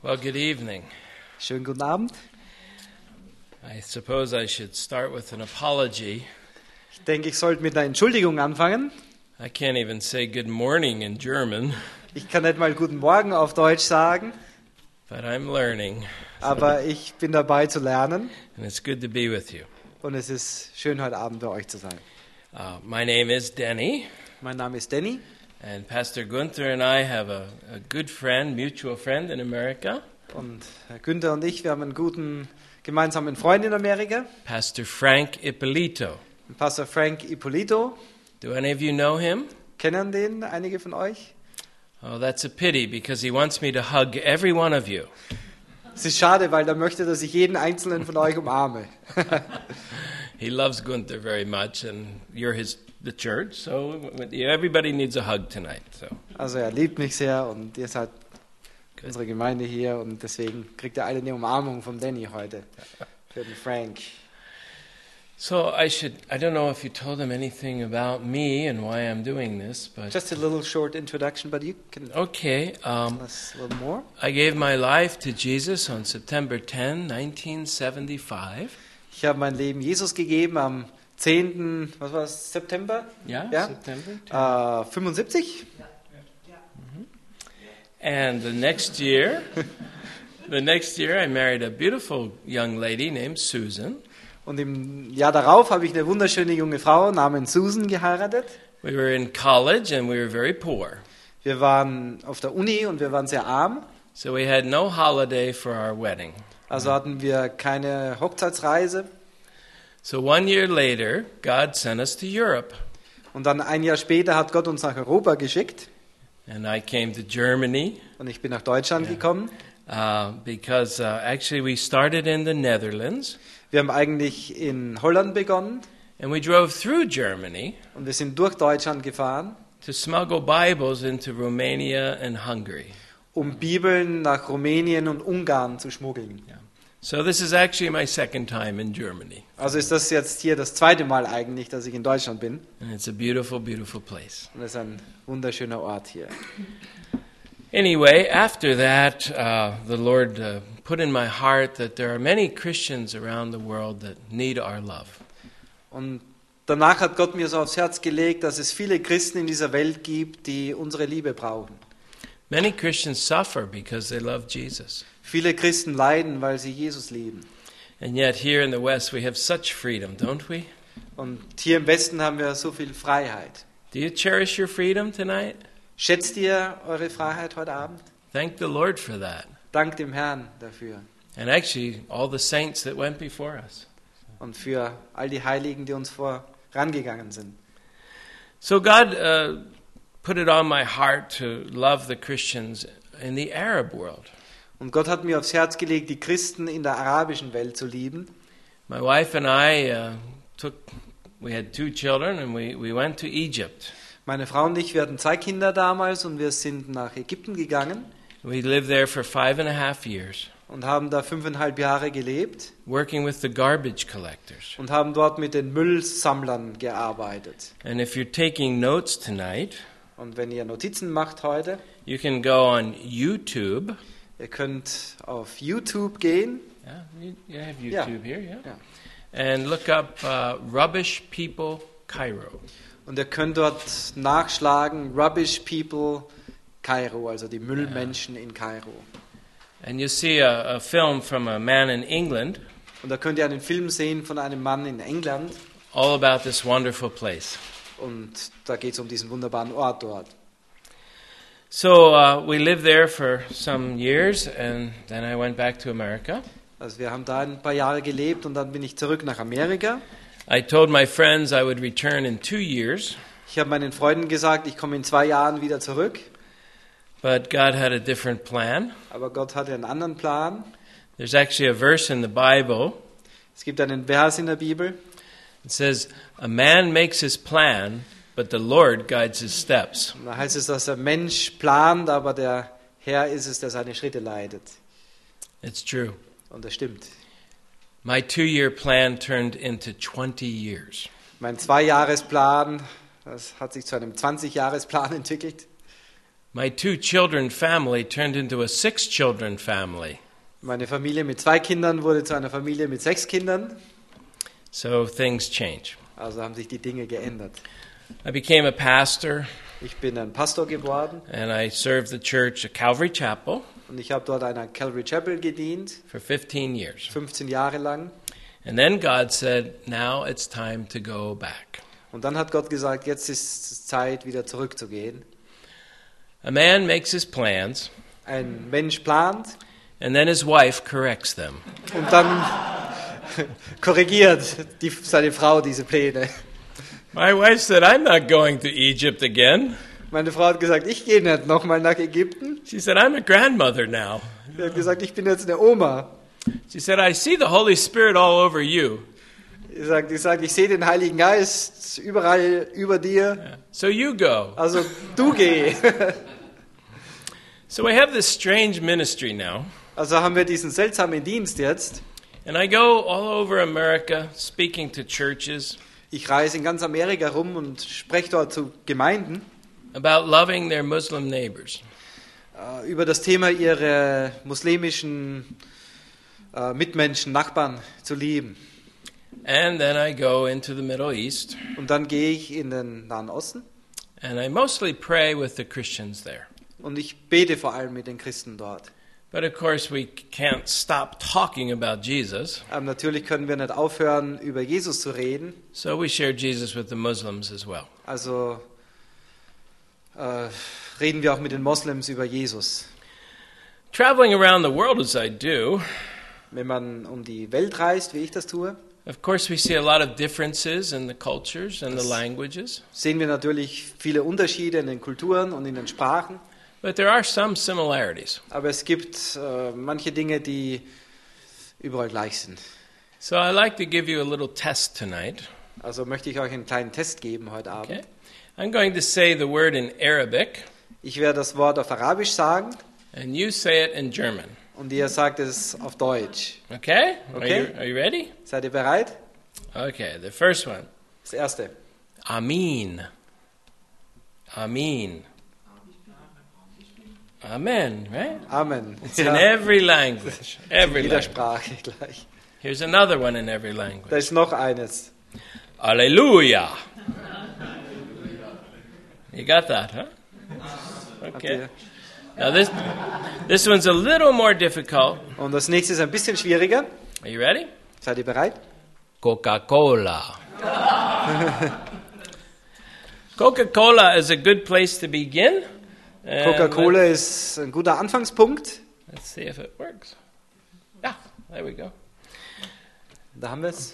Well, good evening. Schönen guten Abend. I suppose I should start with an apology. Ich denke, ich sollte mit einer Entschuldigung anfangen. I can't even say good morning in German, Ich kann nicht mal Guten Morgen auf Deutsch sagen, but I'm learning, aber ich bin dabei zu lernen and it's good to be with you. und es ist schön, heute Abend bei euch zu sein. My name is Denny, Mein Name ist Danny and Pastor Gunther and I have a good friend, mutual friend in America, und Herr Günther und ich, wir haben einen guten gemeinsamen Freund in Amerika, Pastor Frank Ippolito. Pastor Frank Ippolito. Do any of you know him? Kennen den einige von euch? Oh, that's a pity because he wants me to hug every one of you. Es ist schade, weil er möchte, dass ich jeden einzelnen von euch umarme. He loves Gunther very much, and you're the church, so everybody needs a hug tonight. So. Also er liebt mich sehr und ihr seid unsere Gemeinde hier und deswegen kriegt ihr alle eine Umarmung vom Danny heute für den Frank. So I don't know if you told him anything about me and why I'm doing this, but Just a little short introduction, but you can okay. tell us a little more. I gave my life to Jesus on September 10, 1975. Ich habe mein Leben Jesus gegeben am 10. Was war es, September? Yeah, Ja. September 10. 75. And the next year, I married a beautiful young lady named Susan. Und im Jahr darauf habe ich eine wunderschöne junge Frau namens Susan geheiratet. We were in college and we were very poor. Wir waren auf der Uni und wir waren sehr arm. So we had no holiday for our wedding. Also hatten wir keine Hochzeitsreise. So 1 year later, God sent us to Europe. Und dann ein Jahr später hat Gott uns nach Europa geschickt. And I came to Germany Und ich bin nach Deutschland gekommen. because actually we started in the Netherlands. Wir haben eigentlich in Holland begonnen. And we drove through Germany Und wir sind durch Deutschland gefahren, to smuggle Bibles into Romania and Hungary. um Bibeln nach Rumänien und Ungarn zu schmuggeln. So this is actually my second time in Germany. Also ist das jetzt hier das zweite Mal eigentlich, dass ich in Deutschland bin. And it's a beautiful, beautiful place. Und es ist ein wunderschöner Ort hier. Anyway, after that, the Lord put in my heart that there are many Christians around the world that need our love. Und danach hat Gott mir so aufs Herz gelegt, dass es viele Christen in dieser Welt gibt, die unsere Liebe brauchen. Many Christians suffer because they love Jesus. Viele Christen leiden, weil sie Jesus lieben. And yet here in the West we have such freedom, don't we? Und hier im Westen haben wir so viel Freiheit. Do you cherish your freedom tonight? Schätzt ihr eure Freiheit heute Abend? Thank the Lord for that. Dank dem Herrn dafür. And actually all the saints that went before us. Und für all die Heiligen, die uns vorangegangen sind. So God put it on my heart to love the Christians in the Arab world. Und Gott hat mir aufs Herz gelegt, die Christen in der arabischen Welt zu lieben. My wife and I we had 2 children and we went to Egypt. Meine Frau und ich, wir hatten 2 Kinder damals und wir sind nach Ägypten gegangen We lived there for 5.5 years, und haben da 5,5 Jahre gelebt working with the garbage collectors. und haben dort mit den Müllsammlern gearbeitet. And if you're taking notes tonight, Und wenn ihr Notizen macht heute, you can go on YouTube. ihr könnt auf YouTube gehen. Yeah, you have Yeah. YouTube here, yeah. Ja. And look up Rubbish People Cairo. Und ihr könnt dort nachschlagen, Rubbish People Kairo, also die Müllmenschen in Kairo. And you see a film from a man in England Und da könnt ihr einen Film sehen von einem Mann in England. all about this wonderful place. Und da geht es um diesen wunderbaren Ort dort. So we lived there for some years, and then I went back to America. Also wir haben da ein paar Jahre gelebt und dann bin ich zurück nach Amerika. I told my friends I would return in 2 years, Ich habe meinen Freunden gesagt, ich komme in 2 Jahren wieder zurück. but God had a different plan. Aber Gott hatte einen anderen Plan. There's actually a verse in the Bible. Es gibt einen Vers in der Bibel. It says, "A man makes his plan, but the Lord guides his steps." Und da heißt es, dass der Mensch plant, aber der Herr ist es, der seine Schritte leitet. It's true. Und das stimmt. My 2-year plan turned into 20 years. Mein 2-Jahresplan, das hat sich zu einem 20-Jahresplan entwickelt. My 2-children family turned into a 6-children family. Meine Familie mit 2 Kindern wurde zu einer Familie mit 6 Kindern. So things change. Also haben sich die Dinge geändert. I became a pastor, Ich bin ein Pastor geworden and I served the church at Calvary Chapel und ich habe dort an einer Calvary Chapel gedient, for 15 years. 15 Jahre lang. And then God said, now it's time to go back. Und dann hat Gott gesagt, jetzt ist es Zeit, wieder zurückzugehen. A man makes his plans, Ein Mensch plant and then his wife corrects them. und dann korrigiert seine Frau diese Pläne. My wife said, I'm not going to Egypt again. Meine Frau hat gesagt, ich gehe nicht nochmal nach Ägypten. She said, I'm a grandmother now. Sie hat gesagt, ich bin jetzt eine Oma. She said, I see the Holy Spirit all over you. Sie sagt, ich sehe den Heiligen Geist überall über dir. So you go. Also du geh. So we have this strange ministry now. Also haben wir diesen seltsamen Dienst jetzt. And I go all over America speaking to churches Ich reise in ganz Amerika rum und spreche dort zu Gemeinden about loving their Muslim neighbors. Über das Thema, ihre muslimischen Mitmenschen, Nachbarn zu lieben. And then I go into the Middle East, Und dann gehe ich in den Nahen Osten and I mostly pray with the Christians there. und ich bete vor allem mit den Christen dort. But of course, we can't stop talking about Jesus, Natürlich können wir nicht aufhören, über Jesus zu reden. so we share Jesus with the Muslims as well. Also reden wir auch mit den Moslems über Jesus. Traveling around the world as I do, Wenn man um die Welt reist, wie ich das tue, of course, we see a lot of differences in the cultures and the languages, sehen wir natürlich viele Unterschiede in den Kulturen und in den Sprachen. but there are some similarities. Aber es gibt manche Dinge, die überall gleich sind. So I'd like to give you a little test tonight. Also möchte ich euch einen kleinen Test geben heute Okay? Abend. I'm going to say the word in Arabic, Ich werde das Wort auf Arabisch sagen and you say it in German. und ihr sagt es auf Deutsch. Okay? Okay. Are you ready? Seid ihr bereit? Okay, the first one. Das erste. Amin. Amin. Amen, right? Amen. It's in every language. Every Jeder language. Sprache gleich. Here's another one in every language. Da ist noch eines. Alleluia. You got that, huh? Habt Okay. ihr? Now this one's a little more difficult. Und das nächste ist ein bisschen schwieriger. Are you ready? Seid ihr bereit? Coca-Cola. Coca-Cola is a good place to begin. And Coca-Cola ist ein guter Anfangspunkt. Let's see if it works. Yeah, there we go. Da haben wir es.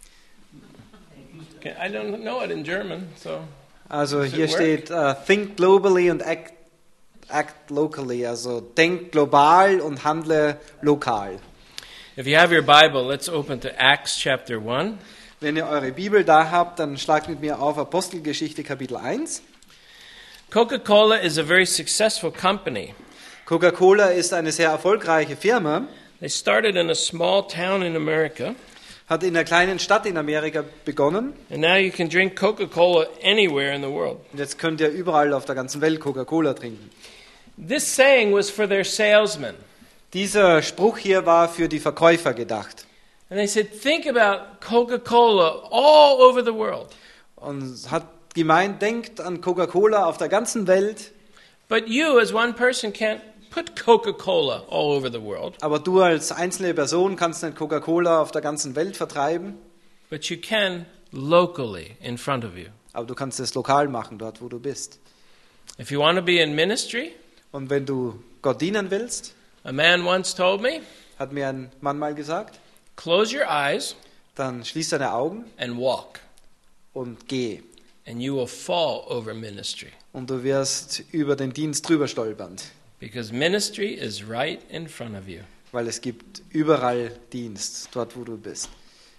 Okay, I don't know it in German, so Also Does it hier work? steht think globally and act locally. Also denk global und handle lokal. if you have your Bible, let's open to Acts chapter 1. Wenn ihr eure Bibel da habt, dann schlagt mit mir auf Apostelgeschichte Kapitel 1. Coca-Cola is a very successful company. Coca-Cola ist eine sehr erfolgreiche Firma, They started in a small town in America, hat in einer kleinen Stadt in Amerika begonnen. and now you can drink Coca-Cola anywhere in the world. Und jetzt könnt ihr überall auf der ganzen Welt Coca-Cola trinken. This saying was for their salesmen. Dieser Spruch hier war für die Verkäufer gedacht. And they said, think about Coca-Cola all over the world. Und hat gemeint, denkt an Coca-Cola auf der ganzen Welt. But you, as one person, can't put Coca-Cola all over the world. Aber du als einzelne Person kannst nicht Coca-Cola auf der ganzen Welt vertreiben. But you can locally in front of you. Aber du kannst es lokal machen, dort wo du bist. If you want to be in ministry, Und wenn du Gott dienen willst, a man once told me, hat mir ein Mann mal gesagt, close your eyes dann schließ deine Augen and walk, und geh. and you will fall over ministry. Und du wirst über den Dienst drüber stolpern. Because ministry is right in front of you. Weil es gibt überall Dienst, dort wo du bist.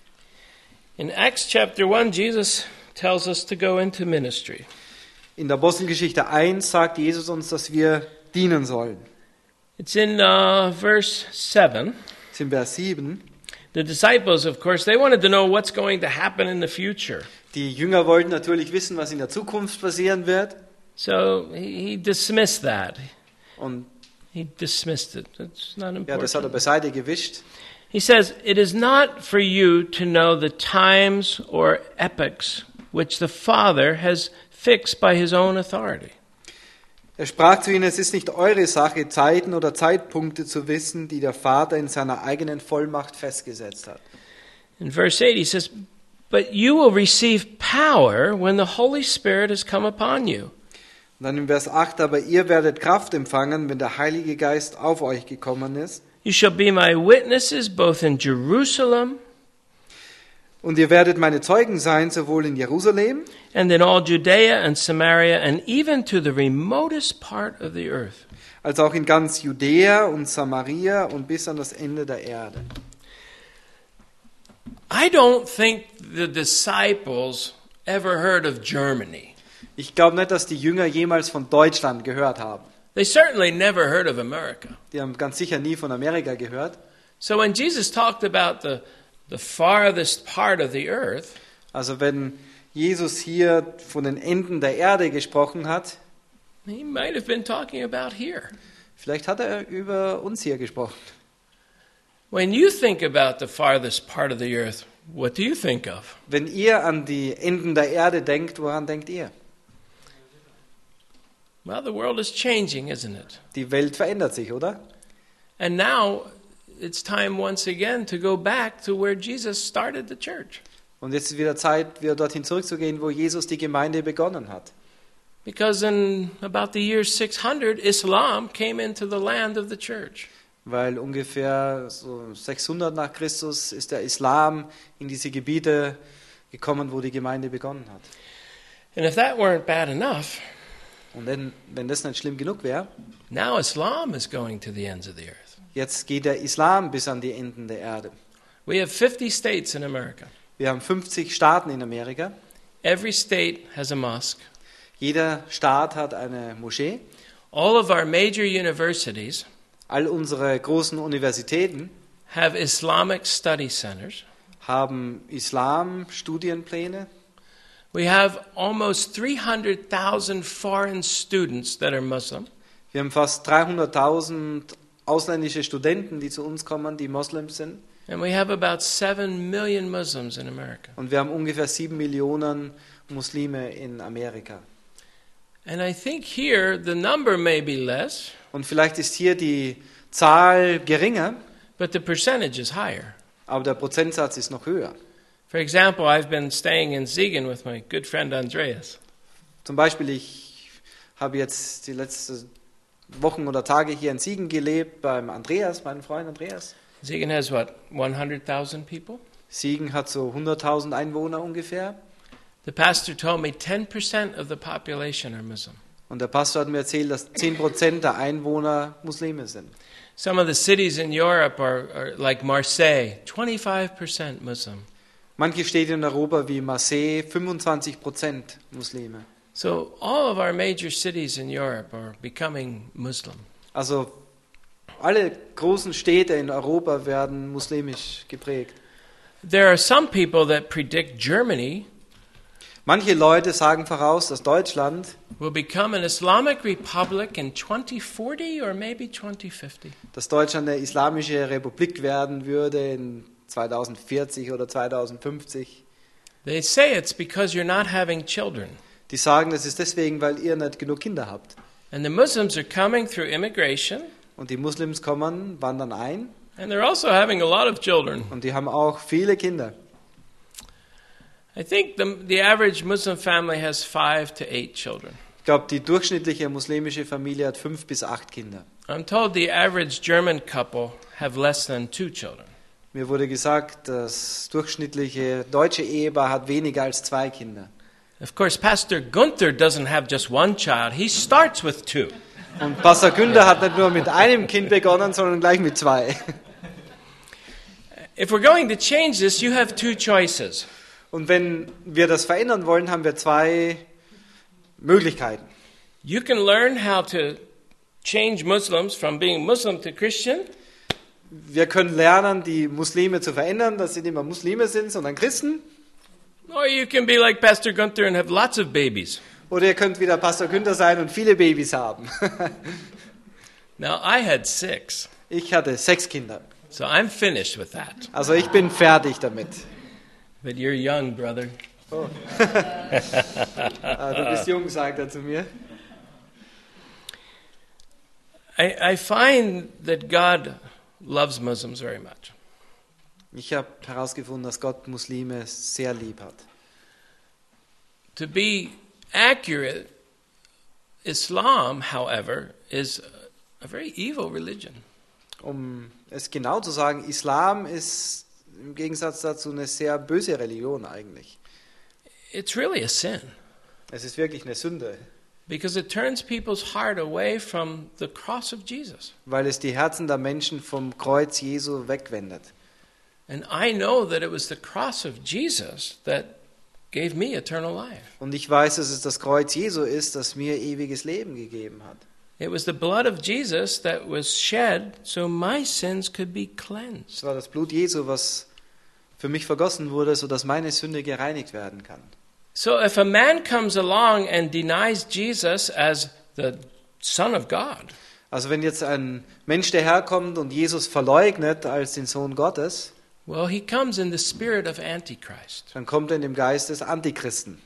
In Acts chapter 1, Jesus tells us to go into ministry. In der Apostelgeschichte 1 sagt Jesus uns, dass wir dienen sollen. It's in verse 7. Das ist in Vers 7. The disciples, of course, they wanted to know what's going to happen in the future. Die Jünger wollten natürlich wissen, was in der Zukunft passieren wird. So he dismissed that. Und He dismissed it. It's not ja, das hat er important. beiseite gewischt. He says, "It is not for you to know the times or epochs which the Father has fixed by his own authority." Er sprach zu ihnen, es ist nicht eure Sache, Zeiten oder Zeitpunkte zu wissen, die der Vater in seiner eigenen Vollmacht festgesetzt hat. In verse 8, he says, "But you will receive power when the Holy Spirit has come upon you. Und dann im Vers 8, aber ihr werdet Kraft empfangen, wenn der Heilige Geist auf euch gekommen ist. You shall be my witnesses both in Jerusalem Und ihr werdet meine Zeugen sein, sowohl in Jerusalem, and in all Judea and Samaria and even to the remotest part of the earth." als auch in ganz Judäa und Samaria und bis an das Ende der Erde. I don't think the disciples ever heard of Germany. Ich glaube nicht, dass die Jünger jemals von Deutschland gehört haben. They certainly never heard of America. Die haben ganz sicher nie von Amerika gehört. So when Jesus talked about the farthest part of the earth, Also wenn Jesus hier von den Enden der Erde gesprochen hat, he might have been talking about here. vielleicht hat er über uns hier gesprochen. When you think about the farthest part of the earth, what do you think of? Wenn ihr an die Enden der Erde denkt, woran denkt ihr? Well, the world is changing, isn't it? Die Welt verändert sich, oder? And now it's time once again to go back to where Jesus started the church. Und jetzt ist wieder Zeit, wieder dorthin zurückzugehen, wo Jesus die Gemeinde begonnen hat. Because in about the year 600, Islam came into the land of the church. Weil ungefähr so 600 nach Christus ist der Islam in diese Gebiete gekommen, wo die Gemeinde begonnen hat. And if that weren't bad enough, Und wenn das nicht schlimm genug wäre, now Islam is going to the ends of the earth. jetzt geht der Islam bis an die Enden der Erde. We have 50 states in America. Wir haben 50 Staaten in Amerika. Every state has a mosque. Jeder Staat hat eine Moschee. All of our major universities All unsere großen Universitäten have Islamic study centers. haben Islam-Studienpläne. We have almost 300,000 foreign students that are Muslim. Wir haben fast 300.000 ausländische Studenten, die zu uns kommen, die Moslems sind. And we have about 7 million Muslims in America. Und wir haben ungefähr 7 Millionen Muslime in Amerika. And I think here the number may be less, Und vielleicht ist hier die Zahl geringer, but the percentage is higher. aber der Prozentsatz ist noch höher. For example, I've been staying in Siegen with my good friend Andreas. Zum Beispiel, ich habe jetzt die letzten Wochen oder Tage hier in Siegen gelebt, beim Andreas, meinem Freund Andreas. Siegen has what, 100,000 people? Siegen hat so 100.000 Einwohner ungefähr. The pastor told me 10% of the population are Muslim. Und der Pastor hat mir erzählt, dass 10% der Einwohner Muslime sind. Some of the cities in Europe are like Marseille, 25% Muslim. Manche Städte in Europa wie Marseille, 25% Muslime. So all of our major cities in Europe are becoming Muslim. Also alle großen Städte in Europa werden muslimisch geprägt. There are some people that predict Germany Manche Leute sagen voraus, dass Deutschland, will become an Islamic republic in 2040 or maybe 2050. dass Deutschland eine islamische Republik werden würde in 2040 oder 2050. They say it's because you're not having children. Die sagen, das ist deswegen, weil ihr nicht genug Kinder habt. And the Muslims are coming through immigration, Und die Muslims kommen, wandern ein and they're also having a lot of children. und die haben auch viele Kinder. I think the average Muslim family has 5 to 8 children. Ich glaube, die durchschnittliche muslimische Familie hat 5 bis 8 Kinder. I'm told the average German couple have less than 2 children. Mir wurde gesagt, das durchschnittliche deutsche Ehepaar hat weniger als 2 Kinder. Of course, Pastor Gunther doesn't have just one child. He starts with 2. Und Pastor Günther hat nicht nur mit einem Kind begonnen, sondern gleich mit 2. If we're going to change this, you have 2 choices. Und wenn wir das verändern wollen, haben wir 2 Möglichkeiten. You can learn how to change Muslims from being Muslim to Christian, Wir können lernen, die Muslime zu verändern, dass sie nicht mehr Muslime sind, sondern Christen. or you can be like Pastor Gunther and have lots of babies. Oder ihr könnt wieder Pastor Günther sein und viele Babys haben. Now, I had 6, Ich hatte 6 Kinder. so I'm finished with that. Also ich bin fertig damit. But you're young, brother. Oh. Du bist jung, sagt er zu mir. I find that God loves Muslims very much. Ich habe herausgefunden, dass Gott Muslime sehr lieb hat. To be accurate, Islam, however, is a very evil religion. Um es genau zu sagen, Islam ist im Gegensatz dazu eine sehr böse Religion eigentlich. It's really a sin Es ist wirklich eine Sünde, because it turns people's heart away from the cross of Jesus. weil es die Herzen der Menschen vom Kreuz Jesu wegwendet. And I know that it was the cross of Jesus that gave me eternal life. Und ich weiß, dass es das Kreuz Jesu ist, das mir ewiges Leben gegeben hat. It was the blood of Jesus that was shed so my sins could be cleansed. Es war das Blut Jesu, was für mich vergossen wurde, sodass meine Sünde gereinigt werden kann. So if a man comes along and denies Jesus as the Son of God, Also wenn jetzt ein Mensch daherkommt und Jesus verleugnet als den Sohn Gottes, well, he comes in the spirit of Antichrist. dann kommt er in dem Geist des Antichristen.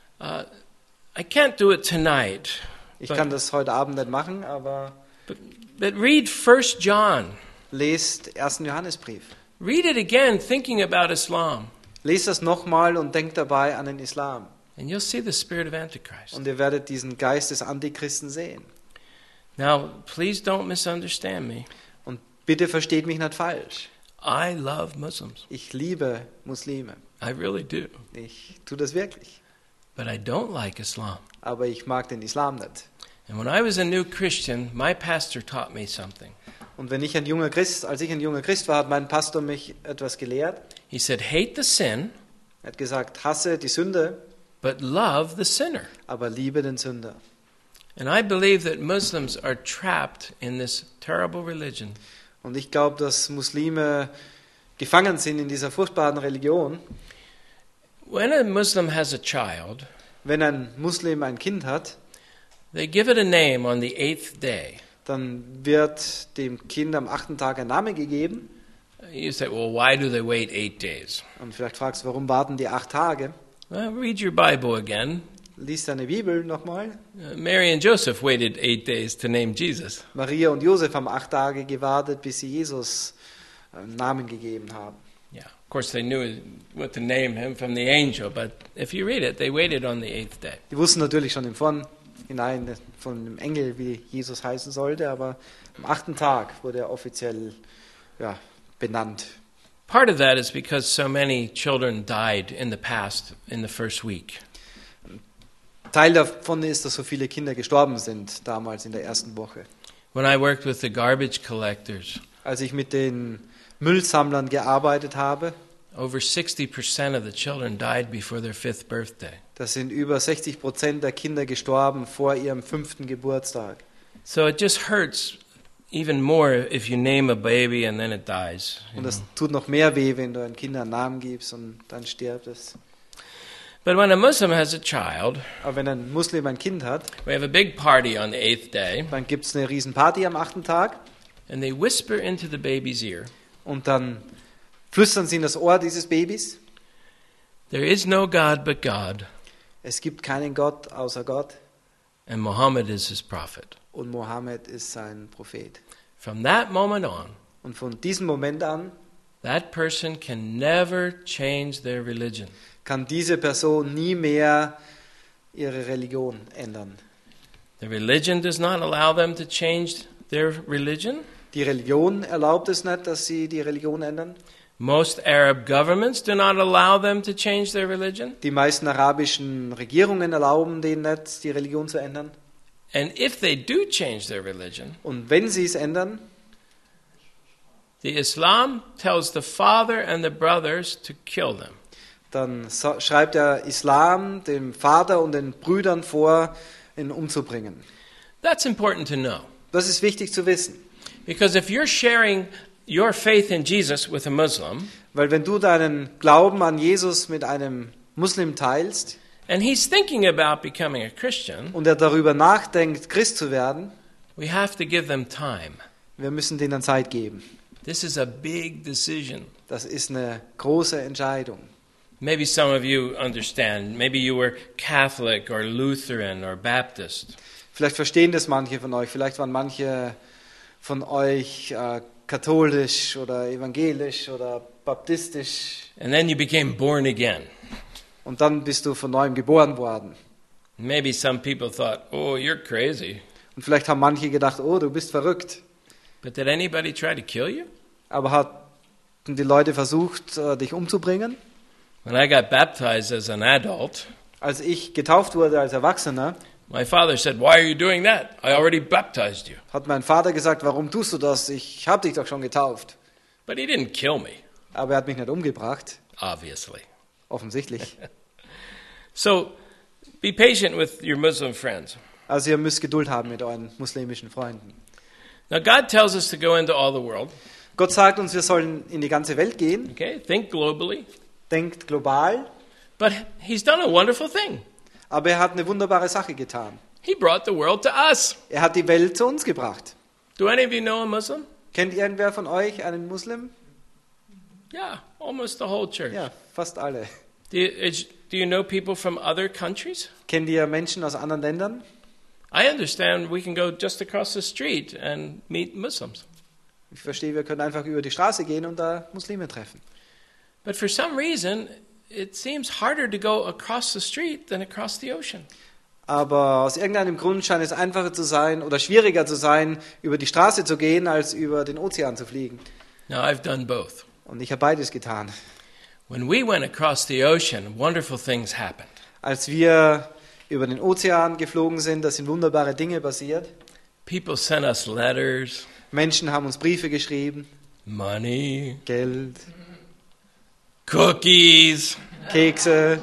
I can't do it tonight, Ich kann das heute Abend nicht machen, aber but read 1 John. lest 1. Johannesbrief. Read it again, thinking about Islam, Lest das nochmal und denkt dabei an den Islam. and you'll see the spirit of Antichrist. Und ihr werdet diesen Geist des Antichristen sehen. Now, please don't misunderstand me. Und bitte versteht mich nicht falsch. I love Muslims. Ich liebe Muslime. I really do. Ich tue das wirklich. But I don't like Islam. Aber ich mag den Islam nicht. And when I was a new Christian, my pastor taught me something. Und als ich ein junger Christ war, hat mein Pastor mich etwas gelehrt. He said, hate the sin, Er hat gesagt, hasse die Sünde, but love the sinner. aber liebe den Sünder. And I believe that Muslims are trapped in this terrible religion. Und ich glaube, dass Muslime gefangen sind in dieser furchtbaren Religion. When a Muslim has a child, Wenn ein Muslim ein Kind hat, they give it a name on the 8th day. dann wird dem Kind am 8. Tag ein Name gegeben. You say, well, why do they wait 8 days? Und vielleicht fragst du, warum warten die 8 Tage? Well, read your Bible again. Lies deine Bibel nochmal. Mary and Joseph waited 8 days to name Jesus. Maria und Josef haben 8 Tage gewartet, bis sie Jesus einen Namen gegeben haben. Yeah, of course they knew what to name him from the angel, but if you read it, they waited on the 8th day. Die wussten natürlich schon im Vorhinein von dem Engel, wie Jesus heißen sollte, aber am 8. Tag wurde er offiziell benannt. Part of that is because so many children died in the past in the first week. Teil davon ist, dass so viele Kinder gestorben sind, damals in der ersten Woche. When I worked with the garbage collectors, Als ich mit den Müllsammlern gearbeitet habe, over 60% of the children died before their 5th birthday. da sind über 60% der Kinder gestorben vor ihrem 5. Geburtstag. So it just hurts even more if you name a baby and then it dies. You Und know. das tut noch mehr weh, wenn du einem Kind einen Namen gibst und dann stirbt es. But when a Muslim has a child, Aber wenn ein Muslim ein Kind hat, we have a big party on the 8th day, dann gibt es eine riesen Party am 8. Tag and they whisper into the baby's ear, und dann flüstern sie in das Ohr dieses Babys, there is no God but God, es gibt keinen Gott außer Gott and Muhammad is his prophet. und Mohammed ist sein Prophet. From that moment on, Und von diesem Moment an that person can never change their religion. kann diese Person nie mehr ihre Religion ändern. The religion does not allow them to change their religion. Die Religion erlaubt es nicht, dass sie die Religion ändern. Most Arab governments do not allow them to change their religion. Die meisten arabischen Regierungen erlauben denen nicht, die Religion zu ändern. And if they do change their religion, Und wenn sie es ändern, the Islam tells the father and the brothers to kill them. dann schreibt der Islam dem Vater und den Brüdern vor, ihn umzubringen. That's important to know. Das ist wichtig zu wissen. Because if you're sharing your faith in Jesus with a Muslim, Weil wenn du deinen Glauben an Jesus mit einem Muslim teilst and he's thinking about becoming a Christian, und er darüber nachdenkt, Christ zu werden, we have to give them time. wir müssen denen Zeit geben. This is a big decision. Das ist eine große Entscheidung. Maybe some of you understand. Maybe you were Catholic or Lutheran or Baptist. Vielleicht verstehen das manche von euch. Vielleicht waren manche von euch katholisch oder evangelisch oder baptistisch. And then you became born again. Und dann bist du von neuem geboren worden. Maybe some people thought, oh, you're crazy. Und vielleicht haben manche gedacht, oh, du bist verrückt. But did anybody try to kill you? Aber hatten die Leute versucht, dich umzubringen? When I got baptized as an adult, Als ich getauft wurde als Erwachsener, my father said, why are you doing that? I already baptized you. hat mein Vater gesagt, warum tust du das? Ich habe dich doch schon getauft. But he didn't kill me, Aber er hat mich nicht umgebracht, obviously. offensichtlich. So be patient with your Muslim friends. Also ihr müsst Geduld haben mit euren muslimischen Freunden. Now God tells us to go into all the world. Gott sagt uns, wir sollen in die ganze Welt gehen. Okay, think globally. Denkt global. But he's done a wonderful thing. Aber er hat eine wunderbare Sache getan. He brought the world to us. Er hat die Welt zu uns gebracht. Do any of you know a Muslim? Kennt irgendwer von euch einen Muslim? Yeah, almost the whole church. Ja, fast alle. Do you know people from other countries? Kennt ihr Menschen aus anderen Ländern? I understand we can go just across the street and meet Muslims. Ich verstehe, wir können einfach über die Straße gehen und da Muslime treffen. But for some reason, it seems harder to go across the street than across the ocean. Aber aus irgendeinem Grund scheint es einfacher zu sein oder schwieriger zu sein, über die Straße zu gehen, als über den Ozean zu fliegen. Now, I've done both. Und ich habe beides getan. When we went across the ocean, wonderful things happened. Als wir über den Ozean geflogen sind, da sind wunderbare Dinge passiert. People sent us letters, Menschen haben uns Briefe geschrieben, money, Geld, cookies. Kekse.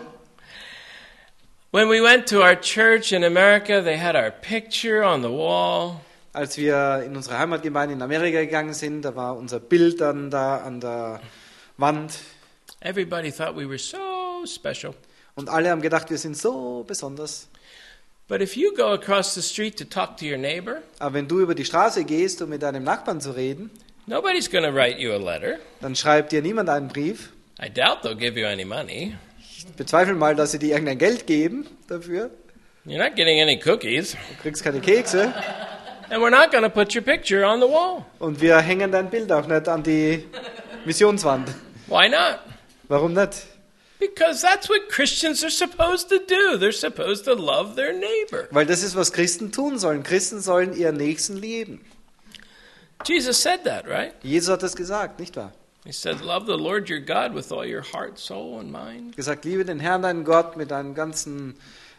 When we went to our church in America, they had our picture on the wall. Als wir in unsere Heimatgemeinde in Amerika gegangen sind, da war unser Bild dann da an der Wand. Everybody thought we were so special. Und alle haben gedacht, wir sind so besonders. But if you go across the street to talk to your neighbor, Aber wenn du über die Straße gehst, um mit deinem Nachbarn zu reden, nobody's going to write you a letter. dann schreibt dir niemand einen Brief. I doubt they'll give you any money. Ich bezweifle mal, dass sie dir irgendein Geld geben dafür. You're not getting any cookies. Du kriegst keine Kekse. And we're not going to put your picture on the wall. Und wir hängen dein Bild auch nicht an die Missionswand. Why not? Warum nicht? Because that's what Christians are supposed to do. They're supposed to love their neighbor. Weil das ist, was Christen tun sollen. Christen sollen ihren Nächsten lieben. Jesus said that, right? Jesus hat das gesagt, nicht wahr? He said, love the Lord your God with all your heart, soul, and mind. Gesagt, liebe den Herrn, deinen Gott, mit deinem ganzen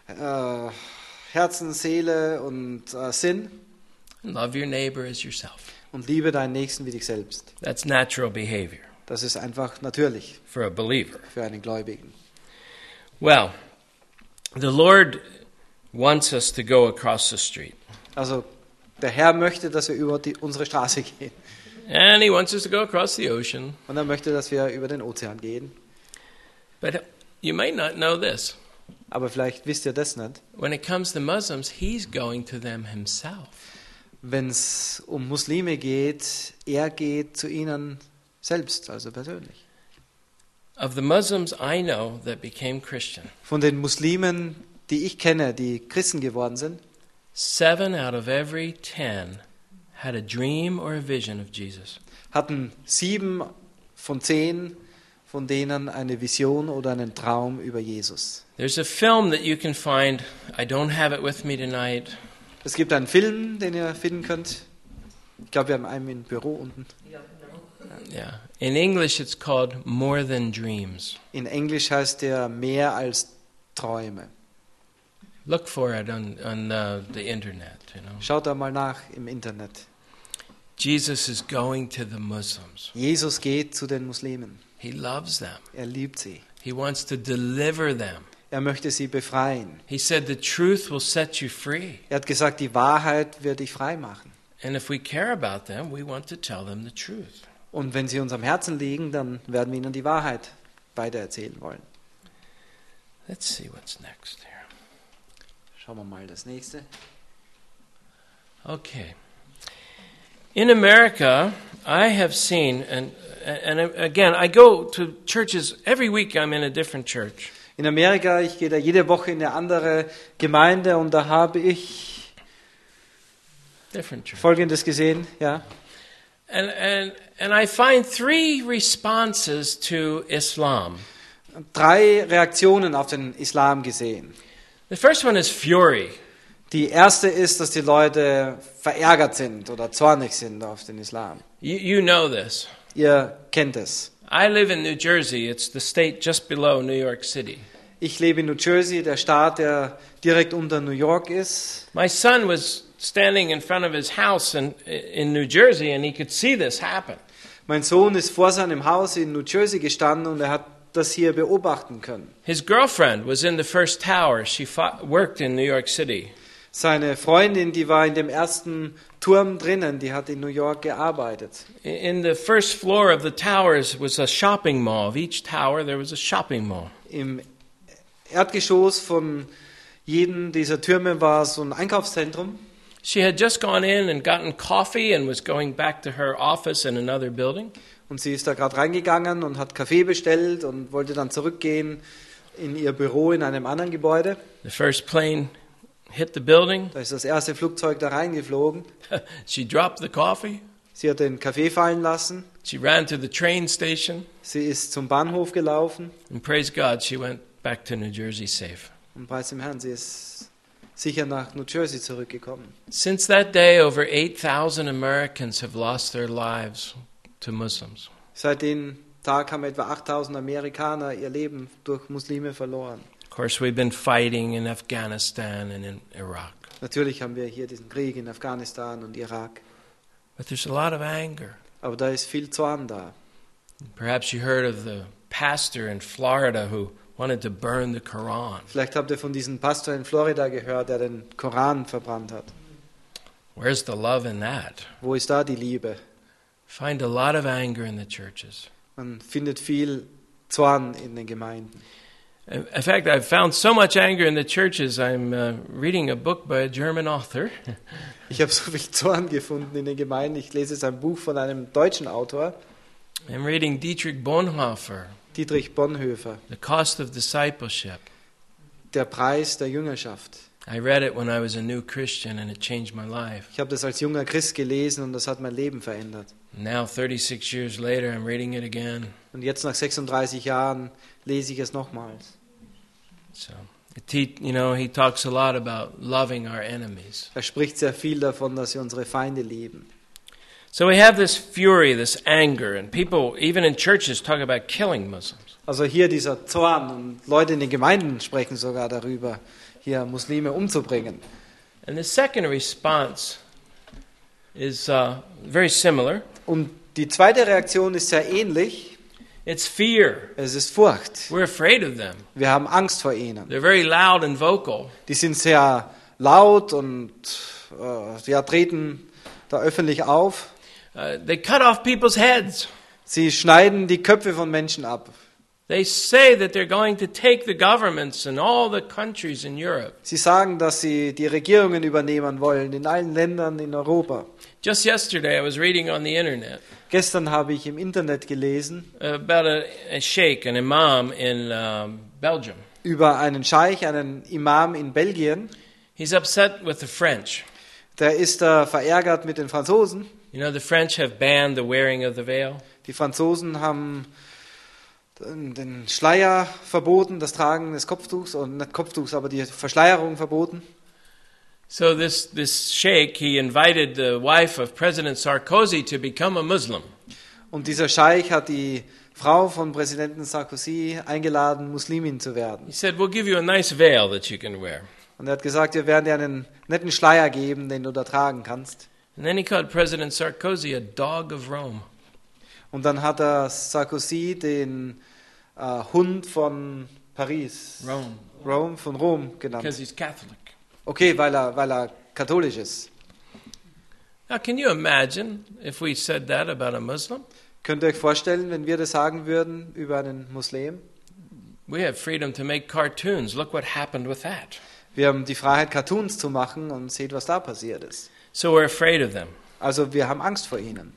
Herzen, Seele und Sinn. And love your neighbor as yourself. Und liebe deinen Nächsten wie dich selbst. That's natural behavior Das ist einfach natürlich for a believer. für einen Gläubigen. Well, the Lord wants us to go across the street. Also der Herr möchte, dass wir über unsere Straße gehen. And he wants us to go across the ocean. Und er möchte, dass wir über den Ozean gehen. But you may not know this. Aber vielleicht wisst ihr das nicht. When it comes to Muslims, he's going to them himself. Wenn es um Muslime geht, er geht zu ihnen selbst, also persönlich. Of the Muslims I know that became Christian, Von den Muslimen, die ich kenne, die Christen geworden sind, 7 out of every 10 had a dream or a vision of Jesus. hatten 7 von 10 von denen eine Vision oder einen Traum über Jesus. There's a film that you can find. I don't have it with me tonight. Es gibt einen Film, den ihr finden könnt. Ich glaube, wir haben einen im Büro unten. Yeah. In English, it's called More Than Dreams. In Englisch heißt der mehr als Träume. Look for it on the internet. You know, Schaut da mal nach im Internet. Jesus is going to the Muslims. Jesus geht zu den Muslimen. He loves them. Er liebt sie. He wants to deliver them. Er möchte sie befreien. He said the truth will set you free. Er hat gesagt, die Wahrheit wird dich frei machen. And if we care about them, we want to tell them the truth. Und wenn sie uns am Herzen liegen, dann werden wir ihnen die Wahrheit weitererzählen wollen. Let's see what's next here. Schauen wir mal das nächste. Okay. In America, I have seen, and again, I go to churches every week. I'm in a different church. In Amerika, ich gehe da jede Woche in eine andere Gemeinde und da habe ich Different church. Folgendes gesehen, ja. And I find 3 responses to Islam. 3 Reaktionen auf den Islam gesehen. The first one is fury. Die erste ist, dass die Leute verärgert sind oder zornig sind auf den Islam. You know this. Ihr kennt es. I live in New Jersey. It's the state just below New York City. Ich lebe in New Jersey, der Staat, der direkt unter New York ist. My son was standing in front of his house in New Jersey, and he could see this happen. Mein Sohn ist vor seinem Haus in New Jersey gestanden und er hat das hier beobachten können. His girlfriend was in the first tower. She worked in New York City. Seine Freundin, die war in dem ersten Turm drinnen, die hat in New York gearbeitet. In the first floor of the towers was a shopping mall. Of each tower there was a shopping mall. Im Erdgeschoss von jedem dieser Türme war so ein Einkaufszentrum. She had just gone in and gotten coffee and was going back to her office in another building. Und sie ist da gerade reingegangen und hat Kaffee bestellt und wollte dann zurückgehen in ihr Büro in einem anderen Gebäude. The first plane hit the building. Da ist das erste Flugzeug da reingeflogen. She dropped the coffee. Sie hat den Kaffee fallen lassen. She ran to the train station. Sie ist zum Bahnhof gelaufen. And praise God, she went back to New Jersey safe. Und preis dem Herrn, sie ist sicher nach New Jersey zurückgekommen. Since that day, over 8,000 Americans have lost their lives to Muslims. Seit dem Tag haben etwa 8.000 Amerikaner ihr Leben durch Muslime verloren. Of course, we've been fighting in Afghanistan and in Iraq. Natürlich haben wir hier diesen Krieg in Afghanistan und Irak. But there's a lot of anger. Aber da ist viel Zorn da. Perhaps you heard of the pastor in Florida who wanted to burn the Quran. Vielleicht habt ihr von diesem Pastor in Florida gehört, der den Koran verbrannt hat. Where's the love in that? Wo ist da die Liebe? Find a lot of anger in the churches. Man findet viel Zorn in den Gemeinden. In fact, I've found so much anger in the churches. I'm reading a book by a German author. Ich habe so viel Zorn gefunden in den Gemeinden. Ich lese jetzt ein Buch von einem deutschen Autor, I'm reading Dietrich Bonhoeffer, Dietrich Bonhoeffer, The Cost of Discipleship. Der Preis der Jüngerschaft. I read it when I was a new Christian and it changed my life. Ich habe das als junger Christ gelesen und das hat mein Leben verändert. Now, 36 years later, I'm reading it again. Und jetzt nach 36 Jahren lese ich es nochmals. So, he talks a lot about loving our enemies. Er spricht sehr viel davon, dass wir unsere Feinde lieben. So we have this fury, this anger, and people, even in churches, talk about killing Muslims. Also hier dieser Zorn und Leute in den Gemeinden sprechen sogar darüber, hier Muslime umzubringen. And the second response is very similar. Und die zweite Reaktion ist sehr ähnlich. It's fear. Es ist Furcht. We're afraid of them. Wir haben Angst vor ihnen. They're very loud and vocal. Die sind sehr laut und treten da öffentlich auf. They cut off people's heads. Sie schneiden die Köpfe von Menschen ab. They say that they're going to take the governments in all the countries in Europe. Sie sagen, dass sie die Regierungen übernehmen wollen in allen Ländern in Europa. Just yesterday I was reading on the internet Gestern habe ich im Internet gelesen about a sheikh, an imam in Belgium. über einen Scheich, einen Imam in Belgien. He's upset with the French. Der ist da verärgert mit den Franzosen. You know, the French have banned the wearing of the veil. Die Franzosen haben den Schleier verboten, das Tragen des Kopftuchs, und nicht Kopftuchs, aber die Verschleierung verboten. So this sheikh, he invited the wife of President Sarkozy to become a Muslim. Und dieser Scheich hat die Frau von Präsidenten Sarkozy eingeladen, Muslimin zu werden. He said, we'll give you a nice veil that you can wear. Und er hat gesagt, wir werden dir einen netten Schleier geben, den du da tragen kannst. And then he called President Sarkozy a dog of Rome. Und dann hat er Sarkozy den Hund von Paris, von Rom genannt. Because he's Catholic. Okay, weil er katholisch ist. Now, can you imagine if we said that about a Muslim? Könnt ihr euch vorstellen, wenn wir das sagen würden über einen Muslim? We have freedom to make cartoons. Look what happened with that. Wir haben die Freiheit, Cartoons zu machen und seht, was da passiert ist. So we're afraid of them. Also wir haben Angst vor ihnen.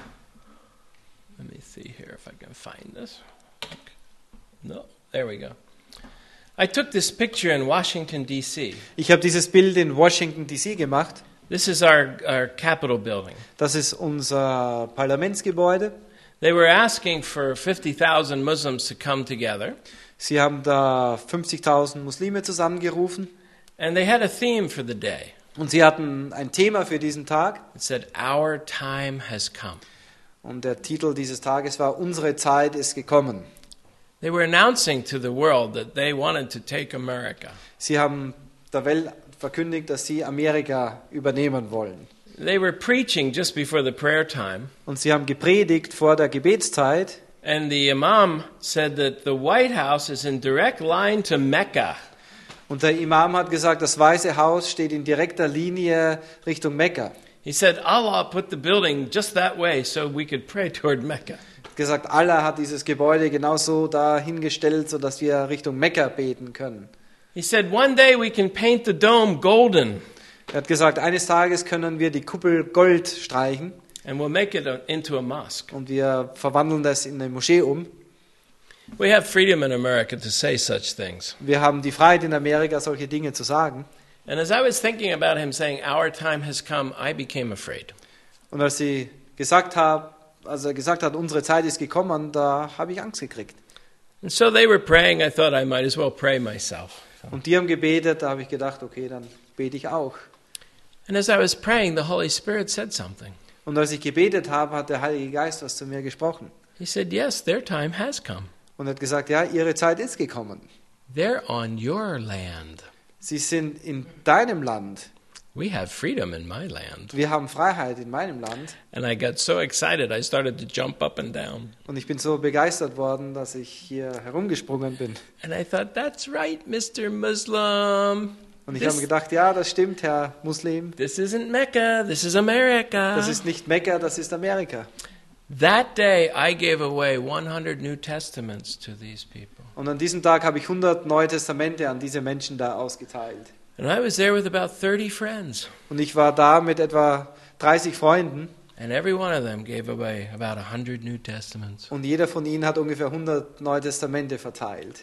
Let me see here if I can find this. No, there we go. I took this picture in Washington, D.C. Ich habe dieses Bild in Washington, D.C. gemacht. This is our Capitol building. Das ist unser Parlamentsgebäude. They were asking for 50,000 Muslims to come together. Sie haben da 50.000 Muslime zusammengerufen. And they had a theme for the day. Und sie hatten ein Thema für diesen Tag. It said, "Our time has come." Und der Titel dieses Tages war, unsere Zeit ist gekommen. They were announcing to the world that they wanted to take America. Sie haben der Welt verkündigt, dass sie Amerika übernehmen wollen. They were preaching just before the prayer time. Und sie haben gepredigt vor der Gebetszeit. And the imam said that the White House is in direct line to Mecca. Und der Imam hat gesagt, das Weiße Haus steht in direkter Linie Richtung Mekka. He said Allah put the building just that way so we could pray toward Mecca. Gesagt, Allah hat dieses Gebäude genauso dahingestellt, sodass wir Richtung Mekka beten können. He said one day we can paint the dome golden Er hat gesagt, eines Tages können wir die Kuppel Gold streichen and we'll make it into a mosque. und wir verwandeln das in eine Moschee um. We have freedom in America to say such things. Wir haben die Freiheit in Amerika, solche Dinge zu sagen. And as I was thinking about him saying our time has come, I became afraid. Und als er gesagt hat, unsere Zeit ist gekommen, da habe ich Angst gekriegt. And so they were praying. I thought I might as well pray myself. Und die haben gebetet, da habe ich gedacht, okay, dann bete ich auch. And as I was praying, the Holy Spirit said something. Und als ich gebetet habe, hat der Heilige Geist was zu mir gesprochen. He said, yes, their time has come. Und hat gesagt, ja, ihre Zeit ist gekommen. They're on your land. Sie sind in deinem Land. We have freedom in my land. Wir haben Freiheit in meinem Land. And I got so excited, I started to jump up and down. Und ich bin so begeistert worden, dass ich hier herumgesprungen bin. And I thought, that's right, Mr. Muslim. Und ich habe mir gedacht, ja, das stimmt, Herr Muslim. This isn't Mecca, this is America. Das ist nicht Mekka, das ist Amerika. That day, I gave away 100 New Testaments to these people. Und an diesem Tag habe ich 100 Neue Testamente an diese Menschen da ausgeteilt. And I was there with about 30 friends. Und ich war da mit etwa 30 Freunden. And every one of them gave away about 100 New Testaments. Und jeder von ihnen hat ungefähr 100 Neue Testamente verteilt.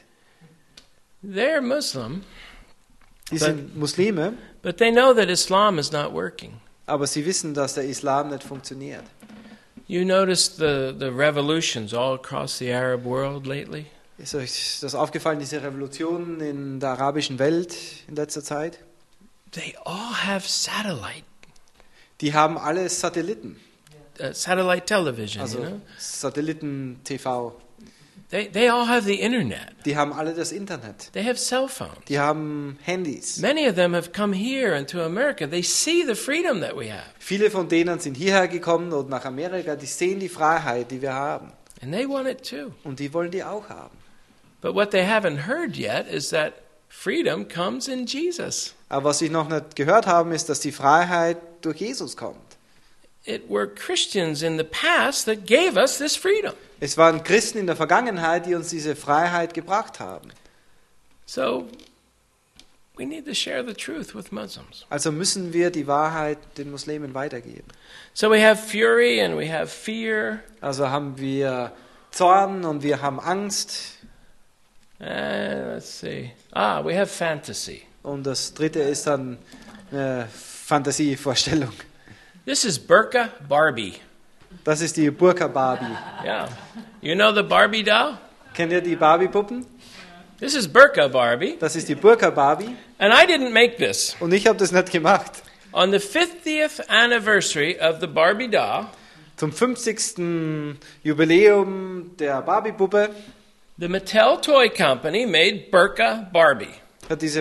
They're Muslim, Die sind Muslime, but they know that Islam is not working. aber sie wissen, dass der Islam nicht funktioniert. You noticed the revolutions all across the Arab world lately? Ist euch das aufgefallen, diese Revolutionen in der arabischen Welt in letzter Zeit? They all have satellite Die haben alle Satelliten, satellite television, also you know? Satelliten-TV. They all have the internet. Die haben alle das Internet. They have cell phones. Die haben Handys. Many of them have come here and to America. They see the freedom that we have. Viele von denen sind hierher gekommen und nach Amerika. Die sehen die Freiheit, die wir haben. And they want it too. Und die wollen die auch haben. But what they haven't heard yet is that freedom comes in Jesus. Aber was sie noch nicht gehört haben, ist, dass die Freiheit durch Jesus kommt. It were Christians in the past that gave us this freedom. Es waren Christen in der Vergangenheit, die uns diese Freiheit gebracht haben. So we need to share the truth with Muslims. Also müssen wir die Wahrheit den Muslimen weitergeben. So we have fury and we have fear. Also haben wir Zorn und wir haben Angst. Let's see. We have fantasy. Und das dritte ist dann eine Fantasievorstellung. This is Burqa Barbie. Das ist die Burka Barbie. Yeah. You know the Barbie doll? Kennt ihr die Barbie-Puppen? This is Burqa Barbie. Das ist die Burka Barbie. And I didn't make this. Und ich habe das nicht gemacht. On the 50th anniversary of the Barbie doll, Zum 50. Jubiläum der Barbie-Puppe the Mattel Toy Company made Burqa Barbie. hat diese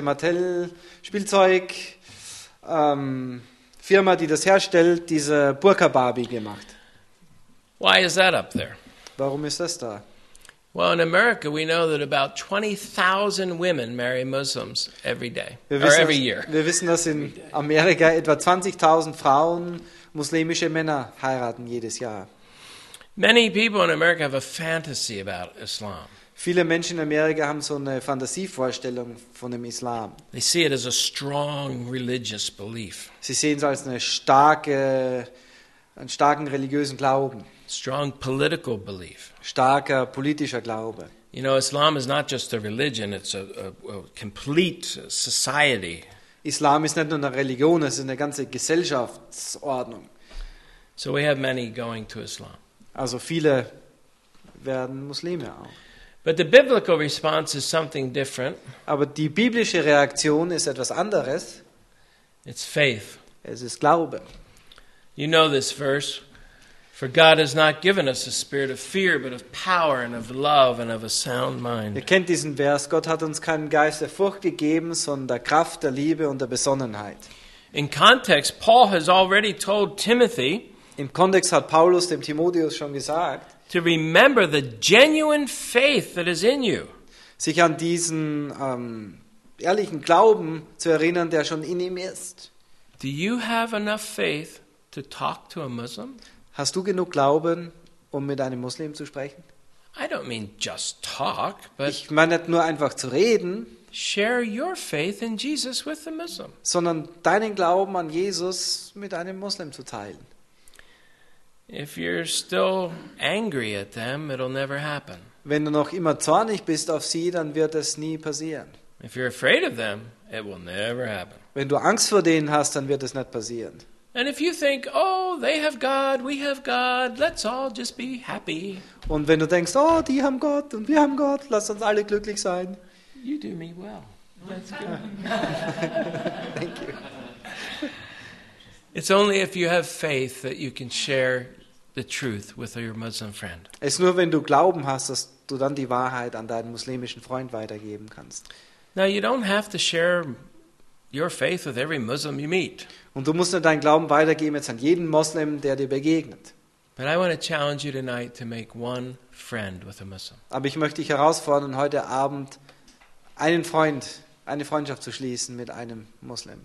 Mattel-Spielzeug-Firma, die das herstellt, diese Burka Barbie gemacht. Why is that up there? Warum ist das da? Well, in America, we know that about 20,000 women marry Muslims every day, Wir or wissen, every year. wir wissen, dass in Amerika etwa 20.000 Frauen muslimische Männer heiraten jedes Jahr. Many people in America have a fantasy about Islam. Viele Menschen in Amerika haben so eine Fantasievorstellung von dem Islam. They see it as a strong religious belief, Sie sehen es als einen starken religiösen Glauben, strong political belief. starker politischer Glaube. You know, Islam is not just a religion, it's a complete society. Islam ist nicht nur eine Religion, es ist eine ganze Gesellschaftsordnung. So we have many going to Islam. Also viele werden Muslime auch. But the biblical response is something different. Aber die biblische Reaktion ist etwas anderes. It's faith. Es ist Glaube. You know this verse. For God has not given us a spirit of fear, but of power and of love and of a sound Ihr mind. kennt diesen Vers. Gott hat uns keinen Geist der Furcht gegeben, sondern der Kraft, der Liebe und der Besonnenheit. In context, Paul has already told Timothy Im Kontext hat Paulus dem Timotheus schon gesagt, to remember the genuine faith that is in you. sich an diesen ehrlichen Glauben zu erinnern, der schon in ihm ist. Do you have enough faith to talk to a Muslim? Hast du genug Glauben, um mit einem Muslim zu sprechen? I don't mean just talk, but Ich meine nicht nur einfach zu reden, share your faith in Jesus with the Muslim. sondern deinen Glauben an Jesus mit einem Muslim zu teilen. If you're still angry at them, it'll never happen. Wenn du noch immer zornig bist auf sie, dann wird es nie passieren. If you're afraid of them, it will never happen. Wenn du Angst vor denen hast, dann wird es nicht passieren. And if you think, oh, they have God, we have God, let's all just be happy, Und wenn du denkst, oh, die haben Gott und wir haben Gott, lass uns alle glücklich sein. you do me well. That's good. Thank you. It's only if you have faith that you can share the truth with your Muslim friend. Es ist nur, wenn du Glauben hast, dass du dann die Wahrheit an deinen muslimischen Freund weitergeben kannst. Now, you don't have to share your faith with every Muslim you meet. Und du musst nicht deinen Glauben weitergeben jetzt an jeden Moslem, der dir begegnet. But I want to challenge you tonight to make one friend with a Muslim. Aber ich möchte dich herausfordern, heute Abend eine Freundschaft zu schließen mit einem Muslim.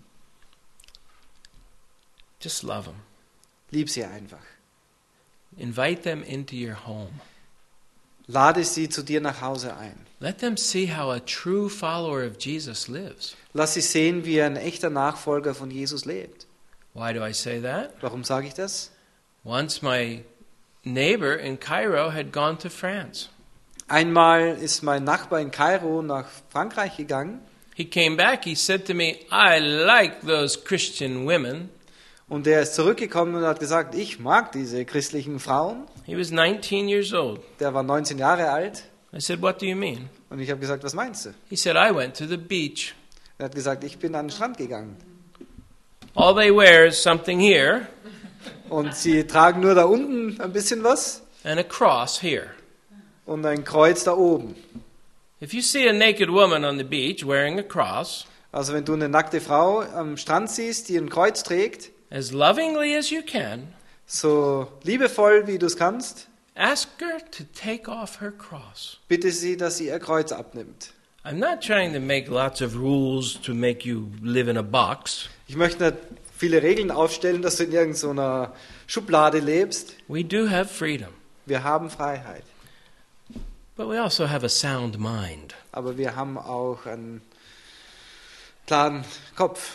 Just love them. Lieb sie einfach. Invite them into your home. Lade sie zu dir nach Hause ein. Let them see how a true follower of Jesus lives. Lass sie sehen, wie ein echter Nachfolger von Jesus lebt. Why do I say that? Warum sage ich das? Once my neighbor in Cairo had gone to France. Einmal ist mein Nachbar in Kairo nach Frankreich gegangen He came back, he said to me, I like those Christian women. und er ist zurückgekommen und hat gesagt, ich mag diese christlichen Frauen. He was 19 years old. Der war 19 Jahre alt I said, what do you mean? und ich habe gesagt, was meinst du? He said, I went to the beach. Er hat gesagt, ich bin an den Strand gegangen. All they wear is something here Und sie tragen nur da unten ein bisschen was and a cross here. und ein Kreuz da oben. If you see a naked woman on the beach wearing a cross, Also wenn du eine nackte Frau am Strand siehst, die ein Kreuz trägt, as lovingly as you can, so liebevoll wie du es kannst, ask her to take off her cross. bitte sie, dass sie ihr Kreuz abnimmt. I'm not trying to make lots of rules to make you live in a box. Ich möchte nicht viele Regeln aufstellen, dass du in irgendeiner Schublade lebst. We do have freedom, Wir haben Freiheit, but we also have a sound mind. aber wir haben auch einen klaren Kopf.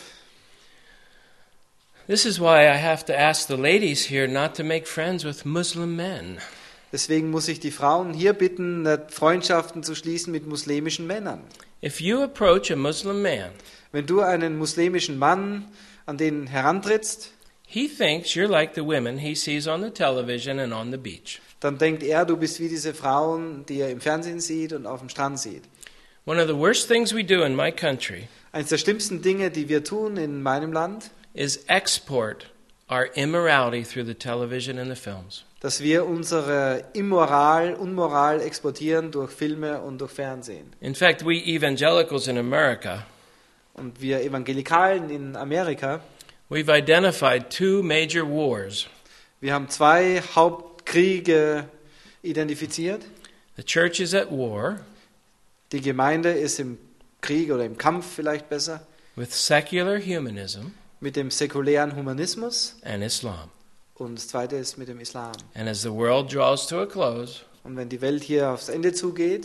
This is why I have to ask the ladies here not to make friends with Muslim men. Deswegen muss ich die Frauen hier bitten, nicht Freundschaften zu schließen mit muslimischen Männern. If you approach a Muslim man, Wenn du einen muslimischen Mann an den herantrittst, he thinks you're like the women he sees on the television and on the beach. dann denkt er, du bist wie diese Frauen, die er im Fernsehen sieht und auf dem Strand sieht. One of the worst things we do in my country Eines der schlimmsten Dinge, die wir tun in meinem Land, is export our immorality through the television and the films. dass wir unsere Unmoral exportieren durch Filme und durch Fernsehen. In fact, we evangelicals in America, Und wir Evangelikalen in Amerika, we've identified two major wars. wir haben zwei Hauptkriege identifiziert. The church is at war Die Gemeinde ist im Krieg oder im Kampf vielleicht besser with secular humanism mit dem säkulären Humanismus and Islam. und das zweite ist mit dem Islam. And as the world draws to a close, Und wenn die Welt hier aufs Ende zugeht,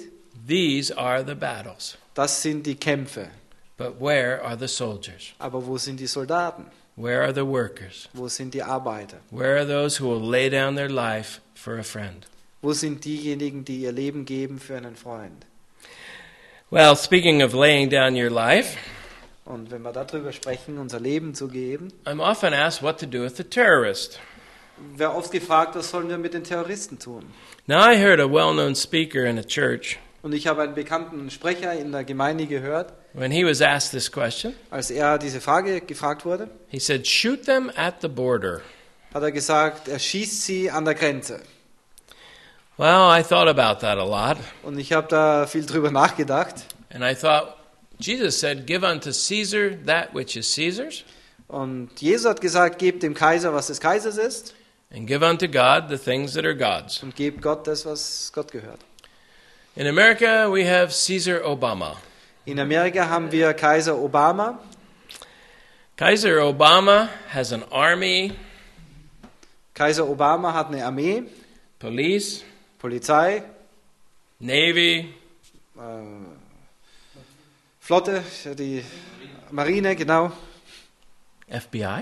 These are the battles. Das sind die Kämpfe. But where are the soldiers? Aber wo sind die Soldaten? Where are the workers? Wo sind die Arbeiter? Where are those who will lay down their life for a friend? Wo sind diejenigen, die ihr Leben geben für einen Freund? Well, speaking of laying down your life, Und wenn wir darüber sprechen, unser Leben zu geben, I'm often asked what to do with the terrorist. wird oft gefragt, was sollen wir mit den Terroristen tun? Now, I heard a well-known speaker in a church. Und ich habe einen bekannten Sprecher in der Gemeinde gehört, When he was asked this question, als er diese Frage gefragt wurde, he said, shoot them at the border. hat er gesagt, er schießt sie an der Grenze. Well, I thought about that a lot. Und ich habe da viel drüber nachgedacht. And I thought, Jesus said, give unto Caesar that which is Caesar's, Und Jesus hat gesagt, gebt dem Kaiser, was des Kaisers ist, and give unto God the things that are God's. und gebt Gott das, was Gott gehört. In America, we have Caesar Obama. In Amerika haben wir Kaiser Obama. Kaiser Obama has an army, Kaiser Obama hat eine Armee, police, Polizei, navy, Flotte, die Marine, genau, FBI,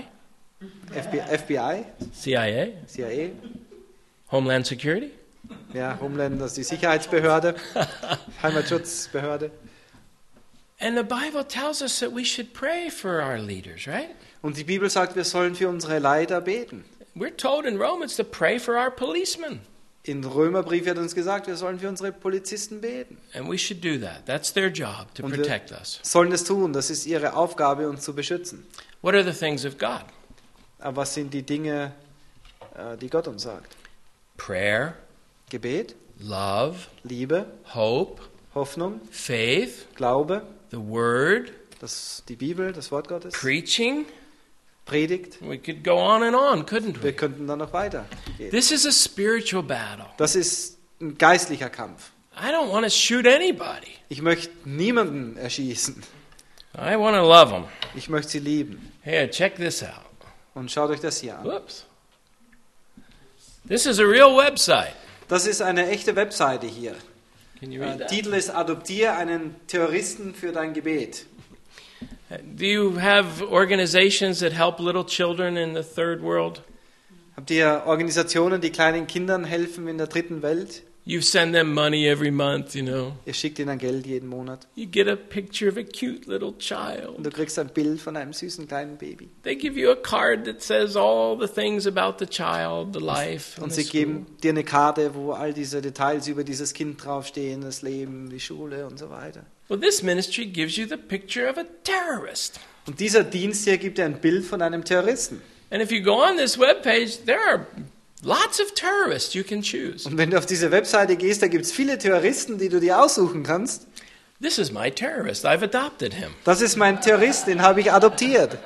FBI, CIA, CIA, Homeland Security. ja, Homeland, das ist die Sicherheitsbehörde, Heimatschutzbehörde. And the Bible tells us that we should pray for our leaders, right? Und die Bibel sagt, wir sollen für unsere Leiter beten. We're told in Romans to pray for our policemen. Im Römerbrief wird uns gesagt, wir sollen für unsere Polizisten beten. And we should do that. That's their job, to Und wir protect us. sollen es tun, das ist ihre Aufgabe, uns zu beschützen. What are the things of God? Aber was sind die Dinge, die Gott uns sagt? Prayer, Gebet, love, Liebe, hope, Hoffnung, faith, Glaube, the Word, die Bibel, das Wort Gottes, preaching. Predigt. We could go on, couldn't Wir we? könnten dann noch weitergehen. This is a spiritual battle. Das ist ein geistlicher Kampf. I don't want to shoot anybody. Ich möchte niemanden erschießen. I want to love them. Ich möchte sie lieben. Here, check this out. Und schaut euch das hier an. Whoops. This is a real website. Das ist eine echte Webseite hier. Can you read that? Titel ist Adoptiere einen Terroristen für dein Gebet. Do you have organizations that help little children in the third world? Habt ihr Organisationen, die kleinen Kindern helfen in der dritten Welt? You send them money every month, you know. Ihr schickt ihnen Geld jeden Monat. You get a picture of a cute little Und child. du kriegst ein Bild von einem süßen kleinen Baby. They give you a card that says all the things about the child, the life, Und and sie the school. geben dir eine Karte, wo all diese Details über dieses Kind draufstehen, das Leben, die Schule und so weiter. Well, this ministry gives you the picture of a terrorist. Und dieser Dienst hier gibt dir ein Bild von einem Terroristen. And if you go on this webpage, there are lots of terrorists you can choose. Und wenn du auf diese Webseite gehst, da gibt es viele Terroristen, die du dir aussuchen kannst. This is my terrorist. I've adopted him. Das ist mein Terrorist, den habe ich adoptiert.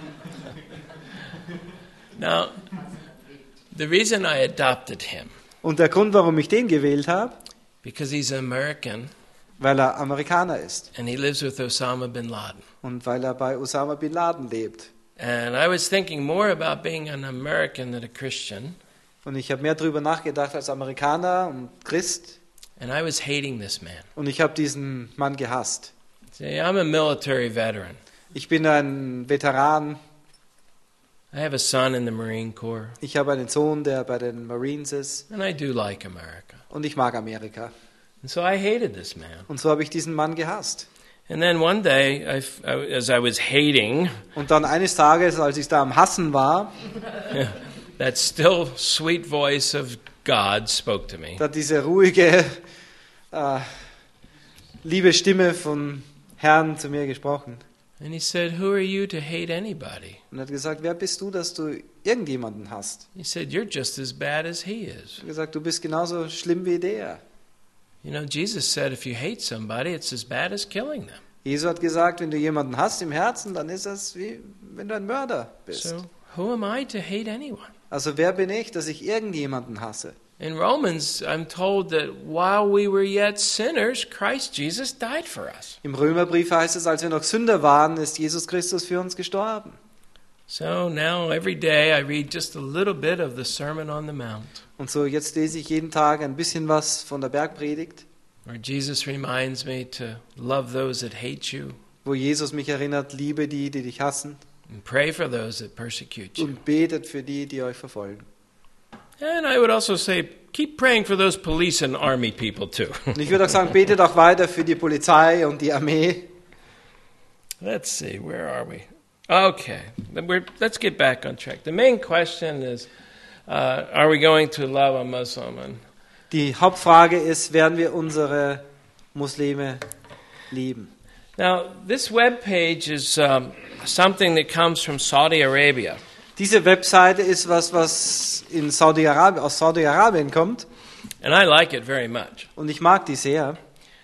Now, the reason I adopted him, Und der Grund, warum ich den gewählt habe, because he's American weil er Amerikaner ist and he lives with Osama bin Laden. und weil er bei Osama bin Laden lebt. And I was thinking more about being an American than a Christian, Und ich habe mehr darüber nachgedacht als Amerikaner und Christ. and I was hating this man. Und ich habe diesen Mann gehasst. See, I'm a military veteran. Ich bin ein Veteran. I have a son in the Marine Corps, Ich habe einen Sohn, der bei den Marines ist. and I do like America. Und ich mag Amerika. And so I hated this man. Und so habe ich diesen Mann gehasst. And then one day, as I was hating, Und dann eines Tages, als ich da am Hassen war, that still sweet voice of God spoke to me. da hat diese ruhige, liebe Stimme vom Herrn zu mir gesprochen. And he said, "Who are you to hate anybody?" Und er hat gesagt, wer bist du, dass du irgendjemanden hasst? He said, "You're just as bad as he is." Er hat gesagt, du bist genauso schlimm wie der. You know, Jesus said if you hate somebody, it's as bad as killing them. Jesus hat gesagt, wenn du jemanden hasst im Herzen, dann ist das wie wenn du ein Mörder bist. So, who am I to hate anyone? Also wer bin ich, dass ich irgendjemanden hasse? In Romans, I'm told that while we were yet sinners, Christ Jesus died for us. Im Römerbrief heißt es, als wir noch Sünder waren, ist Jesus Christus für uns gestorben. So now every day I read just a little bit of the Sermon on the Mount. Und so jetzt lese ich jeden Tag ein bisschen was von der Bergpredigt. where Jesus reminds me to love those that hate you wo Jesus mich erinnert, liebe die, die dich hassen and pray for those that persecute you. und betet für die, die euch verfolgen. And I would also say, keep praying for those police and army people too. Und ich würde auch sagen, betet auch weiter für die Polizei und die Armee. Let's see, where are we? Okay, let's get back on track. The main question is, are we going to love a Muslim? And Die Hauptfrage ist, werden wir unsere Muslime lieben? now, this webpage is something that comes from Saudi Arabia. Diese Webseite ist was aus Saudi-Arabien kommt And I like it very much. und ich mag die sehr.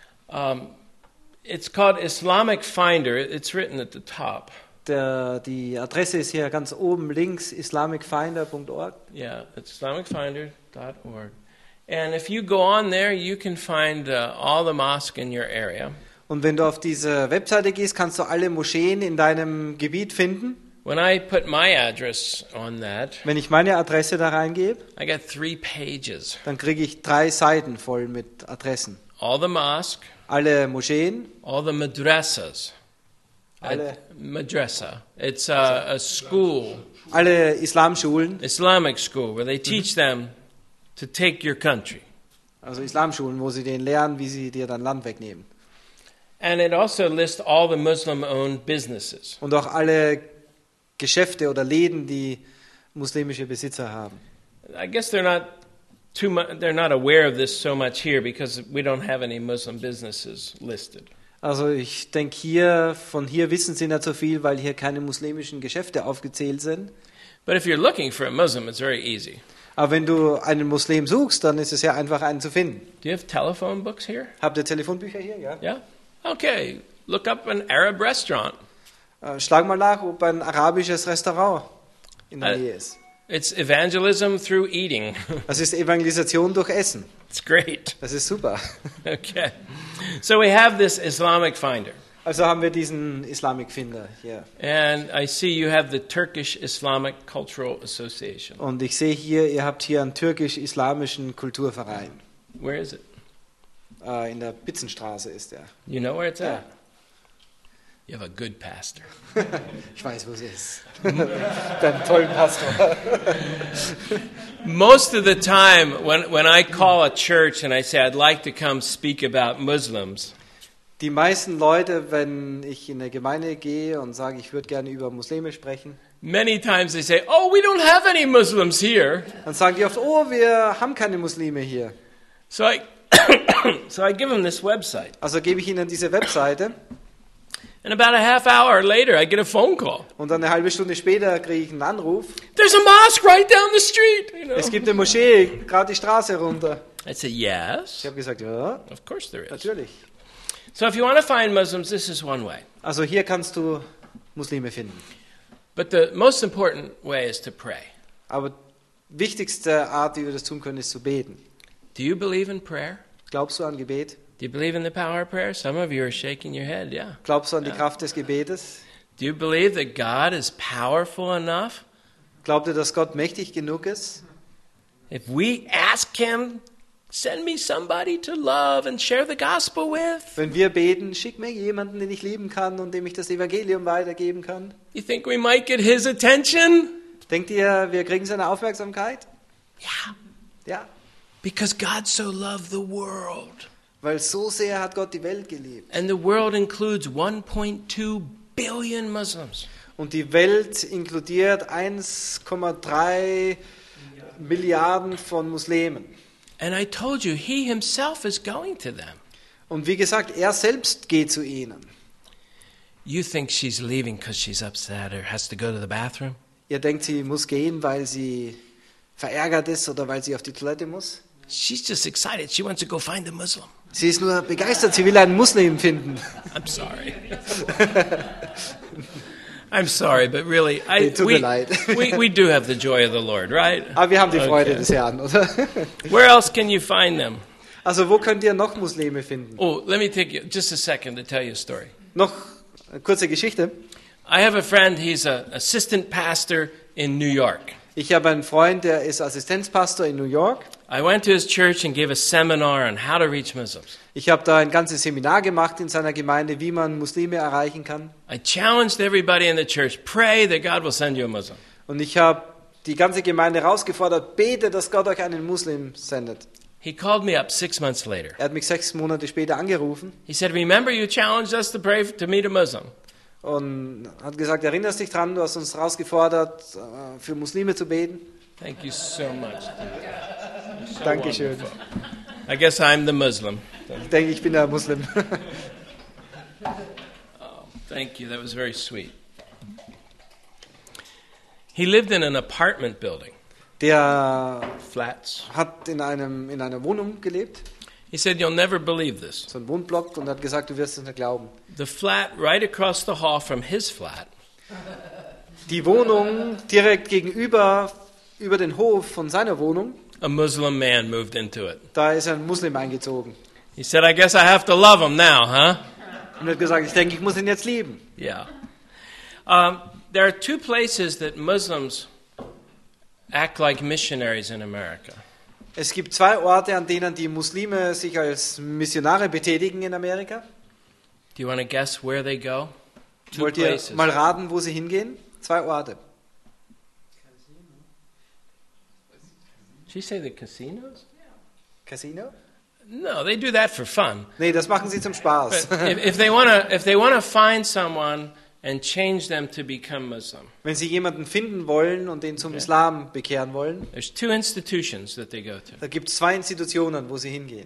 It's called Islamic Finder. It's written at the top. Die Adresse ist hier ganz oben links, islamicfinder.org. Yeah, it's islamicfinder.org. And if you go on there, you can find all the mosques in your area. Und wenn du auf diese Webseite gehst, kannst du alle Moscheen in deinem Gebiet finden. When I put my address on that, Wenn ich meine Adresse da reingebe, I got 3 pages. dann kriege ich 3 Seiten voll mit Adressen. All the mosques, Alle Moscheen, all the madrasas. alle, Madrasa. It's a school, alle Islamschulen, Islamic school, where they teach them to take your country. also Islamschulen, wo sie denen lernen, wie sie dir dein Land wegnehmen. And it also lists all the Muslim-owned businesses. Und auch alle Geschäfte oder Läden, die muslimische Besitzer haben. I guess they're not aware of this so much here because we don't have any Muslim businesses listed. Also ich denke, von hier wissen sie nicht so viel, weil hier keine muslimischen Geschäfte aufgezählt sind. But if you're looking for a Muslim, it's very easy. Aber wenn du einen Muslim suchst, dann ist es sehr einfach, einen zu finden. Do you have telephone books here? Habt ihr Telefonbücher hier? Ja. Yeah? Okay. Look up an Arab restaurant. Schlag mal nach, ob ein arabisches Restaurant in der Nähe ist. It's evangelism through eating. Das ist Evangelisation durch Essen. It's great. Das ist super. Okay. So we have this Islamic Finder. Also haben wir diesen Islamic Finder hier. And I see you have the Turkish Islamic Cultural Association. Und ich sehe hier, ihr habt hier einen türkisch-islamischen Kulturverein. Where is it? In der Bitzenstraße ist er. You know where it's Ja. at? You have a good pastor. Ich weiß, wo es ist. Deinen tollen Pastor. Most of the time when I call a church and I say I'd like to come speak about Muslims, Die meisten Leute, wenn ich in eine Gemeinde gehe und sage, ich würde gerne über Muslime sprechen, many times they say, "Oh, we don't have any Muslims here." dann sagen die oft, oh, wir haben keine Muslime hier. So I so I give them this website. Also gebe ich ihnen diese Webseite And about a half hour later I get a phone call. und dann eine halbe Stunde später kriege ich einen Anruf. There's a mosque right down the street, you know. Es gibt eine Moschee, gerade die Straße runter. I say, "Yes. Ich habe gesagt, ja, Of course there is." natürlich. So if you want to find Muslims, this is one way. Also hier kannst du Muslime finden. But the most important way is to pray. Aber wichtigste Art, wie wir das tun können, ist zu beten. Do you believe in prayer? Glaubst du an Gebet? Do you believe in the power of prayer? Some of you are shaking your head, yeah. Glaubst du an die Kraft des Gebetes? Do you believe that God is powerful enough? Glaubt ihr, dass Gott mächtig genug ist? If we ask Him, send me somebody to love and share the gospel with. Wenn wir beten, schick mir jemanden, den ich lieben kann und dem ich das Evangelium weitergeben kann. You think we might get His attention? Denkt ihr, wir kriegen seine Aufmerksamkeit? Yeah. Ja, Because God so loved the world. weil so sehr hat Gott die Welt geliebt. And the world includes 1.2 billion Muslims. Und die Welt inkludiert 1,3 Milliarden von Muslimen. And I told you, He Himself is going to them. Und wie gesagt, er selbst geht zu ihnen. You think she's leaving because she's upset or has to go to the bathroom? Ihr denkt, sie muss gehen, weil sie verärgert ist oder weil sie auf die Toilette muss? She's just excited. She wants to go find a Muslim. Sie ist nur begeistert, sie will einen Muslim finden. I'm sorry. I'm sorry, but really, Tut mir leid. we do have the joy of the Lord, right? Aber wir haben die Freude Okay. des Herrn, oder? Where else can you find them? Also wo könnt ihr noch Muslime finden? Oh, let me take you just a second to tell you a story. Noch eine kurze Geschichte. I have a friend, he's an assistant pastor in New York. Ich habe einen Freund, der ist Assistenzpastor in New York. I went to his church and gave a seminar on how to reach Muslims. Ich habe da ein ganzes Seminar gemacht in seiner Gemeinde, wie man Muslime erreichen kann. I challenged everybody in the church, pray that God will send you a Muslim. Und ich habe die ganze Gemeinde herausgefordert, bete, dass Gott euch einen Muslim sendet. He called me up 6 months later. Er hat mich 6 Monate später angerufen He said, remember you challenged us to pray to meet a Muslim. und hat gesagt, erinnerst dich dran, du hast uns herausgefordert, für Muslime zu beten. Thank you so much. You're so Dankeschön. wonderful. I guess I'm the Muslim. Ich denke, ich bin der Muslim. Thank you. That was very sweet. He lived in an apartment building, Der flats. hat in einer Wohnung gelebt, He said, you'll never believe this. so ein Wohnblock, und hat gesagt, du wirst es nicht glauben. The flat right across the hall from his flat Die Wohnung direkt gegenüber, über den Hof von seiner Wohnung, a Muslim man moved into it. da ist ein Muslim eingezogen. He said, I guess I have to love him now, huh? Und hat gesagt, ich denke, ich muss ihn jetzt lieben. Yeah. There are 2 places that Muslims act like missionaries in America. Es gibt 2 Orte, an denen die Muslime sich als Missionare betätigen in Amerika. Do you want to guess where they go? 2 Wollt ihr places. mal raten, wo sie hingehen? 2 Orte. Did you say the casinos? Casino? No, they do that for fun. Nee, das machen sie zum Spaß. But if they want to find someone and change them to become Muslim, Wenn sie jemanden finden wollen und den zum Islam bekehren wollen, there's 2 institutions that they go to. da gibt es 2 Institutionen, wo sie hingehen.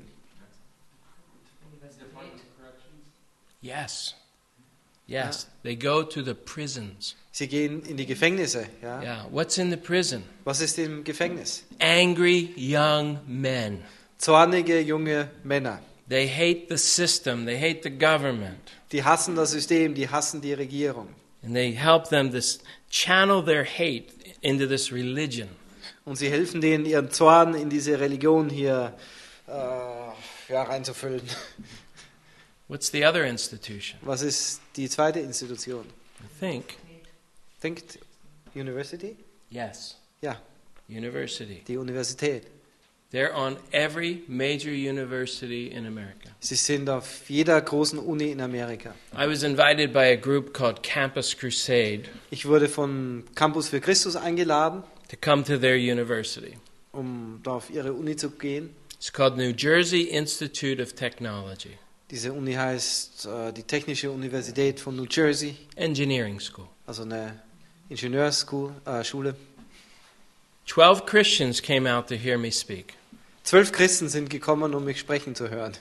Yes. Yes, they go to the prisons. Sie gehen in die Gefängnisse. Ja? Yeah, what's in the prison? Was ist im Gefängnis? Angry young men. Zornige junge Männer. They hate the system, they hate the government, Die hassen das System, die hassen die Regierung. and they help them to channel their hate into this religion. Und sie helfen denen, ihren Zorn in diese Religion hier reinzufüllen. What's the other institution? Was ist die zweite Institution? I think. Think University? Yes. Ja, University. die Universität. They're on every major university in America. Sie sind auf jeder großen Uni in Amerika. I was invited by a group called Campus Crusade Ich wurde von Campus für Christus eingeladen, to come to their university. um da auf ihre Uni zu gehen. It's called New Jersey Institute of Technology, Diese Uni heißt die Technische Universität von New Jersey, engineering school. also eine Ingenieurschule. 12 Christians came out to hear me speak. 12 Christen sind gekommen, um mich sprechen zu hören.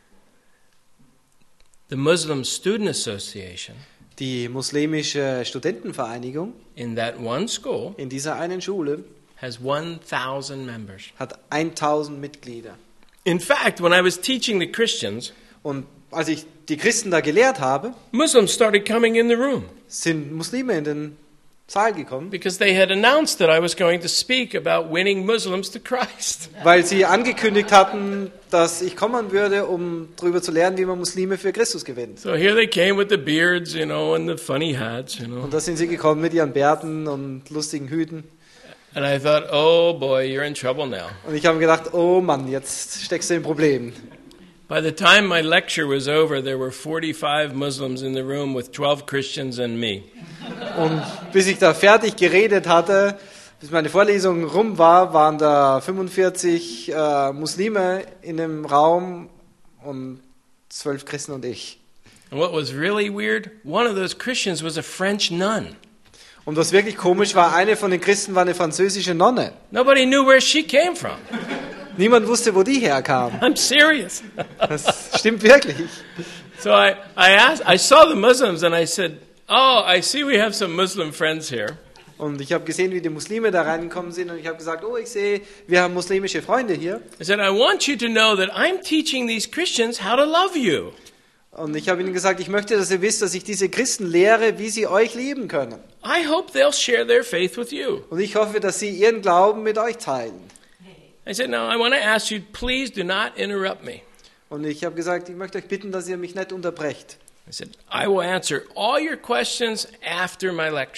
The Muslim Student Association Die muslimische Studentenvereinigung in that one school in dieser einen Schule has 1,000 members. hat 1000 Mitglieder. In fact, when I was teaching the Christians, Und als ich die Christen da gelehrt habe, Muslims started coming in the room sind Muslime in den Saal gekommen, because they had announced that I was going to speak about winning Muslims to Christ. weil sie angekündigt hatten, dass ich kommen würde, um darüber zu lernen, wie man Muslime für Christus gewinnt. So here they came with the beards, and the funny hats, Und da sind sie gekommen mit ihren Bärten und lustigen Hüten. And I thought, oh boy, you're in trouble now. Und ich habe mir gedacht, oh Mann, jetzt steckst du in Problemen. By the time my lecture was over, there were 45 Muslims in the room with 12 Christians and me. Und bis ich da fertig geredet hatte, bis meine Vorlesung rum war, waren da 45 Muslime in dem Raum und 12 Christen und ich. And what was really weird, one of those Christians was a French nun. Und was wirklich komisch war, eine von den Christen war eine französische Nonne. Nobody knew where she came from. Niemand wusste, wo die herkam. I'm serious. Das stimmt wirklich. So I saw the Muslims and I said, oh, I see we have some Muslim friends here. Und ich habe gesehen, wie die Muslime da reingekommen sind und ich habe gesagt, oh, ich sehe, wir haben muslimische Freunde hier. I said, I want you to know that I'm teaching these Christians how to love you. Und ich habe ihnen gesagt, ich möchte, dass ihr wisst, dass ich diese Christen lehre, wie sie euch lieben können. I hope they'll share their faith with you. Und ich hoffe, dass sie ihren Glauben mit euch teilen. I said, now I want to ask you, please do not interrupt me. Und ich habe gesagt, ich möchte euch bitten, dass ihr mich nicht unterbrecht. I said, I will answer all your questions after my lecture.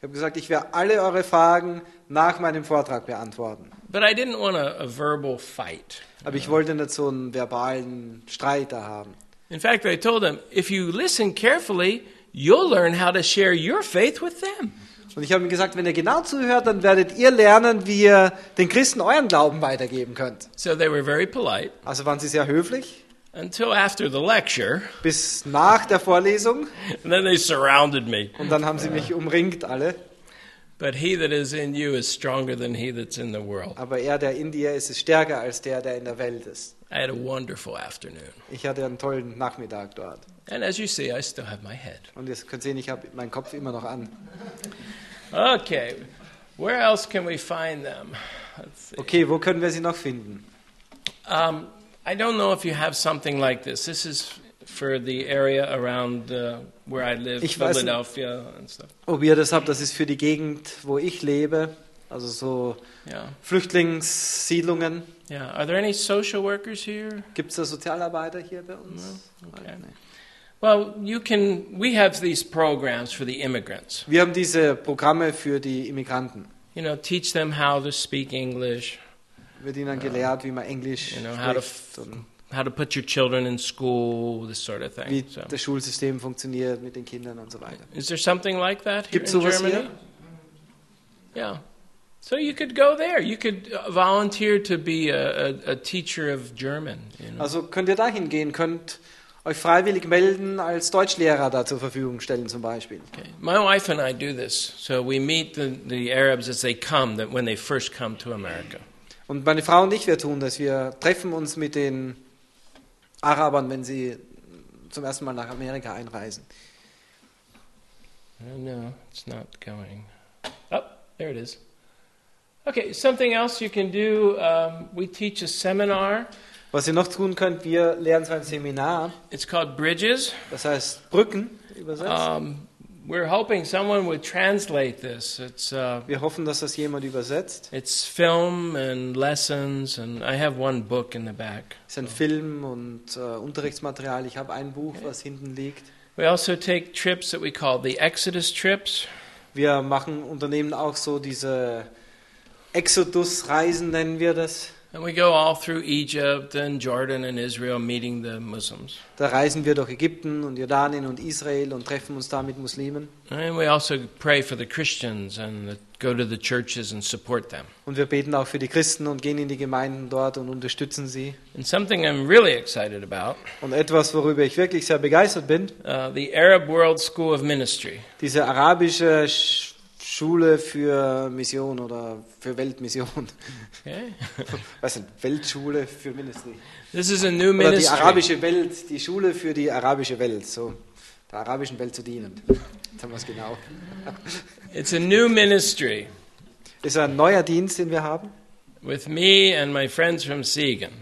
Ich habe gesagt, ich werde alle eure Fragen nach meinem Vortrag beantworten. But I didn't want a verbal fight. Aber ich wollte nicht so einen verbalen Streit da haben. In fact, I told them, if you listen carefully, you'll learn how to share your faith with them. Und ich habe ihm gesagt, wenn ihr genau zuhört, dann werdet ihr lernen, wie ihr den Christen euren Glauben weitergeben könnt. So they were very polite Also waren sie sehr höflich, until after the lecture, bis nach der Vorlesung. and then they surrounded me. Und dann haben sie mich umringt alle. But he that is in you is stronger than he that's in the world. Aber er, der in dir ist, ist stärker als der in der Welt ist. I had a wonderful afternoon. Ich hatte einen tollen Nachmittag dort. And as you see, I still have my head. Und ihr könnt sehen, ich habe meinen Kopf immer noch an. Okay, where else can we find them? Let's see. Okay, wo können wir sie noch finden? I don't know if you have something like this. This is for the area around where I live, Ich weiß nicht. Philadelphia and stuff. Ob ihr das habt, das ist für die Gegend, wo ich lebe. Also so Yeah, Flüchtlingssiedlungen. yeah. Are there any social workers here? Gibt es da Sozialarbeiter hier bei uns? Okay. Nee. Well, we have these programs for the immigrants. Wir haben diese Programme für die Immigranten. You know, teach them how to speak English, Wird ihnen gelehrt, wie man Englisch you know, how to spricht und how to put your children in school, this sort of wie thing. So, das Schulsystem funktioniert mit den Kindern und so weiter. is there something like that here Gibt's in sowas Germany? hier? Yeah. So you could go there. You could volunteer to be a teacher of German. You know? Also könnt ihr da hingehen, könnt euch freiwillig melden, als Deutschlehrer da zur Verfügung stellen zum Beispiel. Okay. My wife and I do this. So we meet the Arabs as they come, that when they first come to America. Und meine Frau und ich, wir tun das. Wir treffen uns mit den Arabern, wenn sie zum ersten Mal nach Amerika einreisen. Oh, no, it's not going. Oh, there it is. Okay, something else you can do. We teach a seminar. Was ihr noch tun könnt, wir lernen so ein Seminar, It's called Bridges. das heißt Brücken übersetzt. We're hoping someone would translate this. Wir hoffen, dass das jemand übersetzt. It's film and lessons, and I have one book in the back. Es ist ein Film und Unterrichtsmaterial. Ich habe ein Buch, was hinten liegt. We also take trips that we call the Exodus trips. Wir unternehmen auch so diese Exodus-Reisen, nennen wir das. And we go all through Egypt and Jordan and Israel meeting the Muslims. Da reisen wir durch Ägypten und Jordanien und Israel und treffen uns da mit Muslimen. And we also pray for the Christians and go to the churches and support them. Und wir beten auch für die Christen und gehen in die Gemeinden dort und unterstützen sie. And something I'm really excited about, Und etwas, worüber ich wirklich sehr begeistert bin, the Arab World School of Ministry. diese arabische Schule für Mission oder für Weltmission. Okay? Was ist Weltschule für Ministry? This is a new Oder die ministry. arabische Welt, die Schule für die arabische Welt, so der arabischen Welt zu dienen. Jetzt haben wir es genau. It's a new ministry Das ist ein neuer Dienst, den wir haben. with me and my friends from Siegen.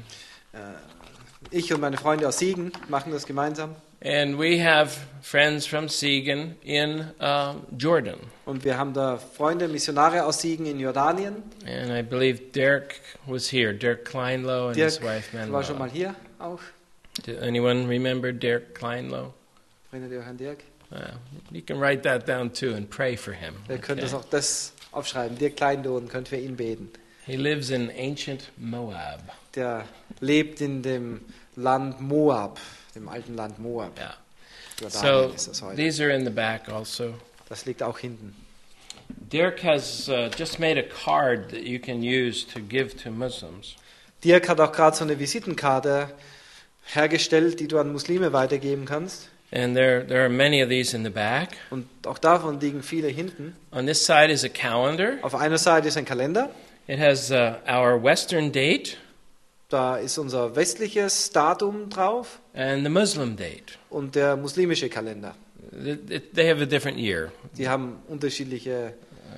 Ich und meine Freunde aus Siegen machen das gemeinsam. And we have friends from Siegen in Jordan. Und wir haben da Freunde, Missionare aus Siegen in Jordanien. And I believe Derek was here, Derek Kleinlow and his Dirk wife war schon Menlo. mal hier auch. Did anyone remember Derek Kleinlow? Erinnert ihr euch an Dirk? You can write that down too and pray for him. Ihr könnt Okay. das aufschreiben. Dirk Kleindohn, könnt für ihn beten. He lives in ancient Moab. Der lebt in dem Land Moab, dem alten Land Moab. Yeah. Jordanien So ist das heute. these are in the back also. Das liegt auch hinten. Dirk has just made a card that you can use to give to Muslims. Dirk hat auch gerade so eine Visitenkarte hergestellt, die du an Muslime weitergeben kannst. And there are many of these in the back. Und auch davon liegen viele hinten. On this side is a calendar. Auf einer Seite ist ein Kalender. It has our Western date Da ist unser westliches Datum drauf and the Muslim date. und der muslimische Kalender. They have a different year, Die haben unterschiedliche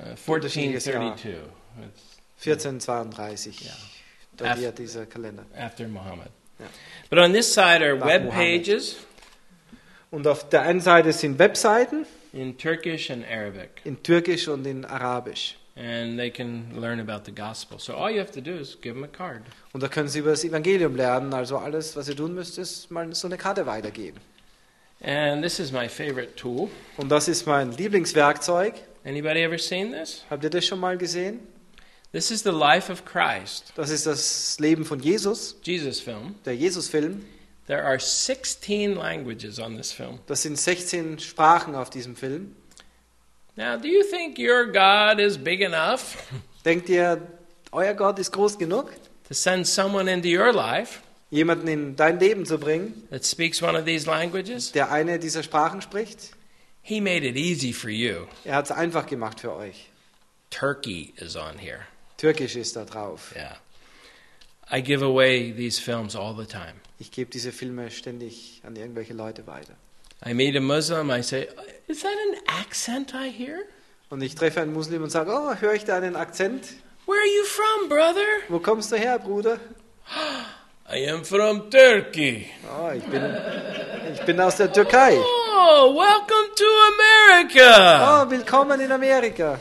1432. It's 1432. Ja. Datiert dieser Kalender. after Muhammad. Ja. But on this side are Nach web Mohammed. pages Und auf der einen Seite sind Webseiten in Turkish and Arabic. in Türkisch und in Arabisch. And they can learn about the gospel. So all you have to do is give them a card. Und da können Sie über das Evangelium lernen. Also alles, was ihr tun müsst, ist mal so eine Karte weitergeben. And this is my favorite tool. Und das ist mein Lieblingswerkzeug. Anybody ever seen this? Habt ihr das schon mal gesehen? This is the life of Christ. Das ist das Leben von Jesus, Jesus film. der Jesus-Film. There are 16 languages on this film. Das sind 16 Sprachen auf diesem Film. Now, do you think your God is big enough Denkt ihr, euer Gott ist groß genug, to send someone into your life jemanden in dein Leben zu bringen, that speaks one of these languages? der eine dieser Sprachen spricht? He made it easy for you. Er hat es einfach gemacht für euch. Turkey is on here. Türkisch ist da drauf. Yeah. I give away these films all the time. Ich gebe diese Filme ständig an irgendwelche Leute weiter. I meet a Muslim, I say, is that an accent I hear? Und ich treffe einen Muslim und sage, oh, höre ich da einen Akzent? Where are you from, brother? Wo kommst du her, Bruder? I am from Turkey. Oh, ich bin aus der Türkei. Oh, welcome to America. Oh, willkommen in Amerika.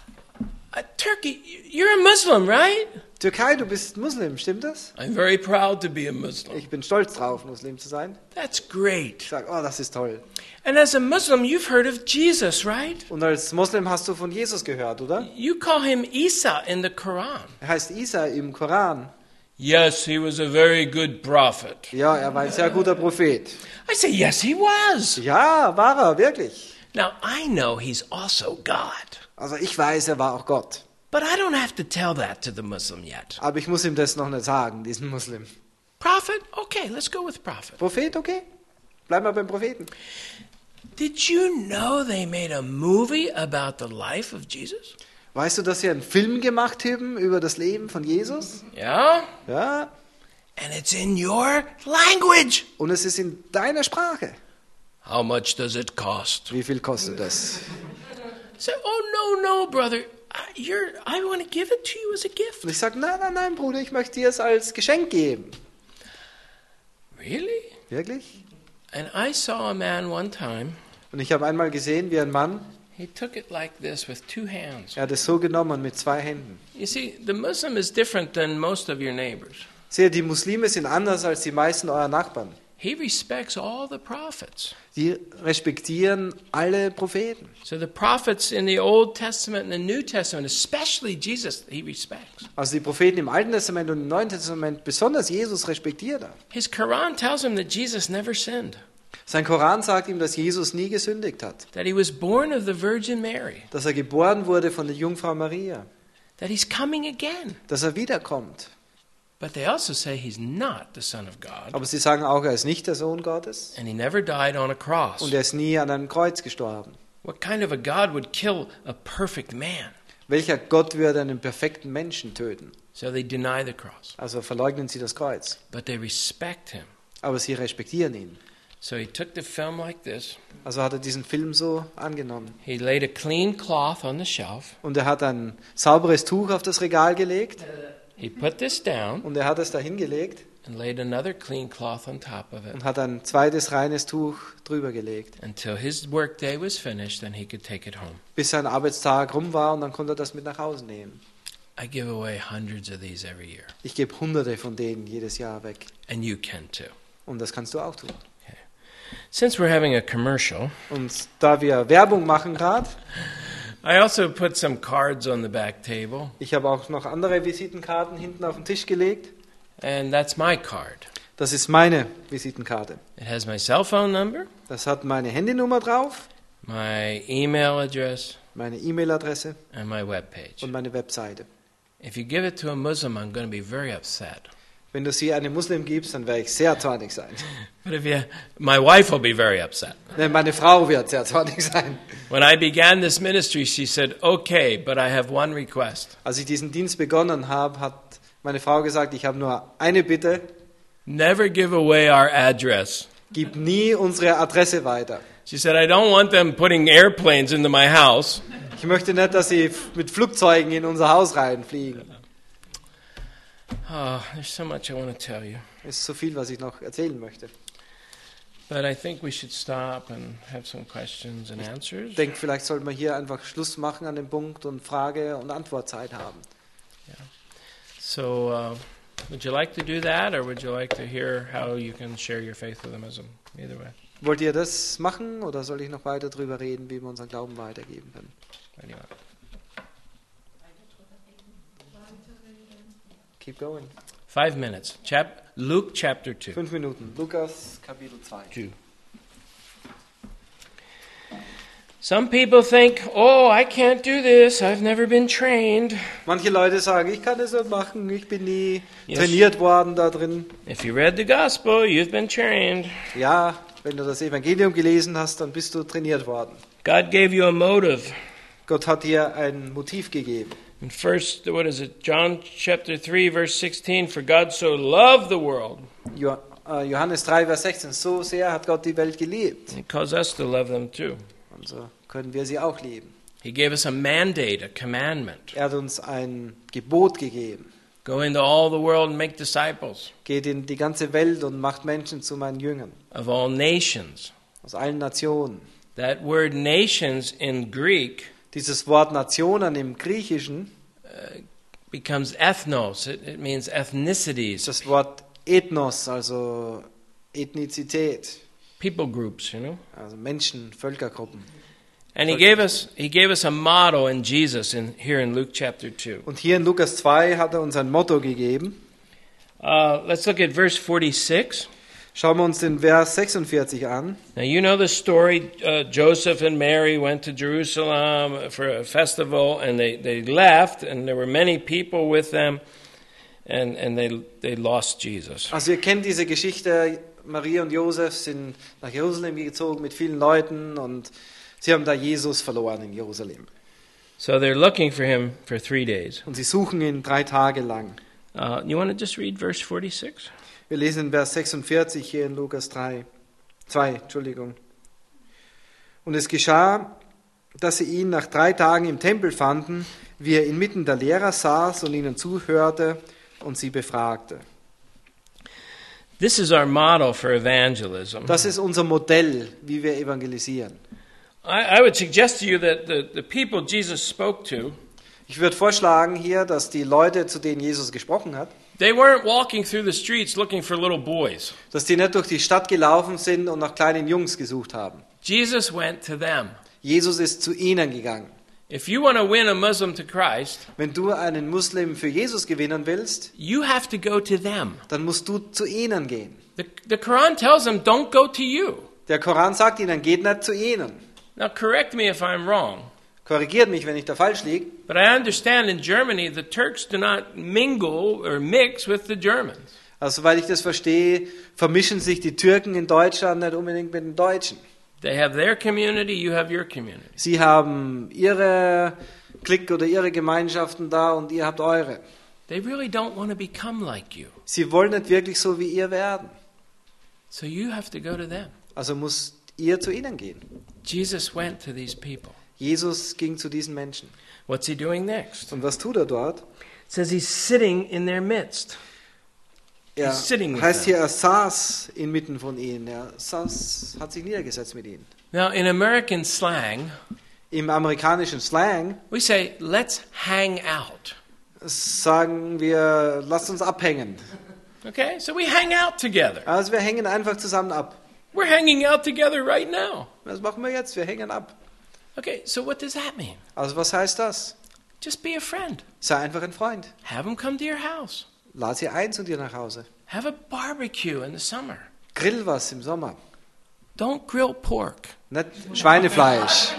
Turkey, you're a Muslim, right? Türkei, du bist Muslim, stimmt das? I'm very proud to be a Muslim. Ich bin stolz drauf, Muslim zu sein. That's great. Ich sage, oh, das ist toll. And as a Muslim, you've heard of Jesus, right? Und als Muslim hast du von Jesus gehört, oder? You call him Isa in the Quran. Er heißt Isa im Koran. Yes, he was a very good prophet. Ja, er war ein sehr guter Prophet. I say, yes, he was. Ja, war er, wirklich. Now, I know he's also God. Also ich weiß, er war auch Gott. But I don't have to tell that to the Muslim yet. Aber ich muss ihm das noch nicht sagen, diesen Muslim. Prophet? Okay, let's go with prophet. Prophet, okay. Bleib mal beim Propheten. Did you know they made a movie about the life of Jesus? Weißt du, dass sie einen Film gemacht haben über das Leben von Jesus? Yeah? Ja. And it's in your language. Und es ist in deiner Sprache. How much does it cost? Wie viel kostet das? Say, oh, no, brother. I want to give it to you as a gift. Und ich sage, nein, Bruder, ich möchte dir es als Geschenk geben. Really? Wirklich? And I saw a man one time. Und ich habe einmal gesehen, wie ein Mann, He took it like this with two hands. er hat es so genommen mit 2 Händen. You see, the Muslim is different than most of your neighbors. Seht, die Muslime sind anders als die meisten eurer Nachbarn. He respects all the prophets. Die respektieren alle Propheten. So the prophets in the Old Testament and the New Testament, especially Jesus, he respects. Also die Propheten im Alten Testament und im Neuen Testament, besonders Jesus respektiert er. His Quran tells him that Jesus never sinned, Sein Koran sagt ihm, dass Jesus nie gesündigt hat. that he was born of the Virgin Mary, Dass er geboren wurde von der Jungfrau Maria. that he's coming again. Dass er wiederkommt. But they also say he's not the Son of God, Aber sie sagen auch, er ist nicht der Sohn Gottes. and he never died on a cross. Und er ist nie an einem Kreuz gestorben. What kind of a God would kill a perfect man? Welcher Gott würde einen perfekten Menschen töten? So they deny the cross, Also verleugnen sie das Kreuz. but they respect him. Aber sie respektieren ihn. So he took the film like this. Also hat er diesen Film so angenommen. He laid a clean cloth on the shelf. Und er hat ein sauberes Tuch auf das Regal gelegt. He put this down Und er hat es da hingelegt. and laid another clean cloth on top of it Und hat ein zweites reines Tuch drüber gelegt. until his workday was finished, then he could take it home. Bis sein Arbeitstag rum war und dann konnte er das mit nach Hause nehmen. I give away hundreds of these every year, Ich gebe Hunderte von denen jedes Jahr weg. and you can too. Und das kannst du auch tun. Since we're having a commercial, Und da wir Werbung machen gerade, I also put some cards on the back table, ich habe auch noch andere Visitenkarten hinten auf den Tisch gelegt. and that's my card. Das ist meine Visitenkarte. It has my cell phone number, Das hat meine Handynummer drauf, my email address, meine E-Mail-Adresse and my webpage. und meine Webseite. If you give it to a Muslim, I'm going to be very upset. Wenn du sie einem Muslim gibst, dann werde ich sehr zornig sein. But my wife will be very upset. Denn meine Frau wird sehr zornig sein. When I began this ministry, she said, "Okay, but I have one request. Als ich diesen Dienst begonnen habe, hat meine Frau gesagt, ich habe nur eine Bitte, Never give away our address." gib nie unsere Adresse weiter. She said, "I don't want them putting airplanes into my house." Ich möchte nicht, dass sie mit Flugzeugen in unser Haus reinfliegen. Oh, there's so much I want to tell you. Es ist so viel, was ich noch erzählen möchte. But I think we should stop and have some questions and answers. Ich denke, vielleicht sollten wir hier einfach Schluss machen an dem Punkt und Frage- und Antwortzeit haben. So, would you like to do that, or would you like to hear how you can share your faith with a Muslim? Either way. Wollt ihr das machen oder soll ich noch weiter darüber reden, wie wir unseren Glauben weitergeben können? Keep going. 5 minutes. Luke chapter 2. 5 Minuten. Lukas Kapitel 2. 2. Some people think, oh, I can't do this. I've never been trained. Manche Leute sagen, ich kann das nicht machen, ich bin nie Yes. trainiert worden da drin. If you read the gospel, you've been trained. Ja, wenn du das Evangelium gelesen hast, dann bist du trainiert worden. God gave you a motive. Gott hat dir ein Motiv gegeben. In John chapter 3, verse 16, for God so loved the world. Johannes 3, Vers 16, so sehr hat Gott die Welt geliebt. He calls us to love them too. Und so können wir sie auch lieben. He gave us a mandate, a commandment. Er hat uns ein Gebot gegeben. Go into all the world and make disciples Geht in die ganze Welt und macht Menschen zu meinen Jüngern. of all nations. Aus allen Nationen. That word nations in Greek Dieses Wort Nationen im Griechischen becomes ethnos. It means ist ethnicities, das Wort Ethnos, also Ethnizität. people groups, Also Menschen, Völkergruppen. And he gave us a motto in Jesus here in Luke chapter 2. Und hier in Lukas 2 hat er uns ein Motto gegeben. Let's look at verse 46. Schauen wir uns den Vers 46 an. Now you know the story. Joseph and Mary went to Jerusalem for a festival, and they left, and there were many people with them, and they lost Jesus. Also ihr kennt diese Geschichte. Maria und Josef sind nach Jerusalem gezogen mit vielen Leuten und sie haben da Jesus verloren in Jerusalem. So they're looking for him for 3 days. Und sie suchen ihn 3 Tage lang. You want to just read verse 46? Wir lesen in Vers 46 hier in Lukas 2. Und es geschah, dass sie ihn nach 3 Tagen im Tempel fanden, wie er inmitten der Lehrer saß und ihnen zuhörte und sie befragte. This is our model for evangelism. Das ist unser Modell, wie wir evangelisieren. I would suggest to you that the people Jesus spoke to, Ich würde vorschlagen hier, dass die Leute, zu denen Jesus gesprochen hat, they weren't walking through the streets looking for little boys. dass die nicht durch die Stadt gelaufen sind und nach kleinen Jungs gesucht haben. Jesus went to them. Jesus ist zu ihnen gegangen. If you want to win a Muslim to Christ, Wenn du einen Muslim für Jesus gewinnen willst, you have to go to them. dann musst du zu ihnen gehen. The Quran tells them, don't go to you. Der Koran sagt ihnen, geht nicht zu ihnen. Now correct me if I'm wrong, Korrigiert mich, wenn ich da falsch liege. but I understand in Germany the Turks do not mingle or mix with the Germans. Also, soweit ich das verstehe, vermischen sich die Türken in Deutschland nicht unbedingt mit den Deutschen. They have their community, you have your community. Sie haben ihre Clique oder ihre Gemeinschaften da und ihr habt eure. They really don't want to become like you. Sie wollen nicht wirklich so wie ihr werden. So you have to go to them. Also müsst ihr zu ihnen gehen. Jesus went to these people. Jesus ging zu diesen Menschen. What's he doing next? Und was tut er dort? It says he's sitting in their midst. Er He's sitting with heißt them. hier, er saß inmitten von ihnen. Er saß, hat sich niedergesetzt mit ihnen. Now in American slang, Im amerikanischen Slang we say, let's hang out. sagen wir, lasst uns abhängen. Okay, so we hang out together. Also wir hängen einfach zusammen ab. We're hanging out together right now. Was machen wir jetzt? Wir hängen ab. Okay, so what does that mean? Also was heißt das? Just be a friend. Sei einfach ein Freund. Have them come to your house. Lad sie ein zu dir nach Hause. Have a barbecue in the summer. Grill was im Sommer. Don't grill pork. Nicht Schweinefleisch.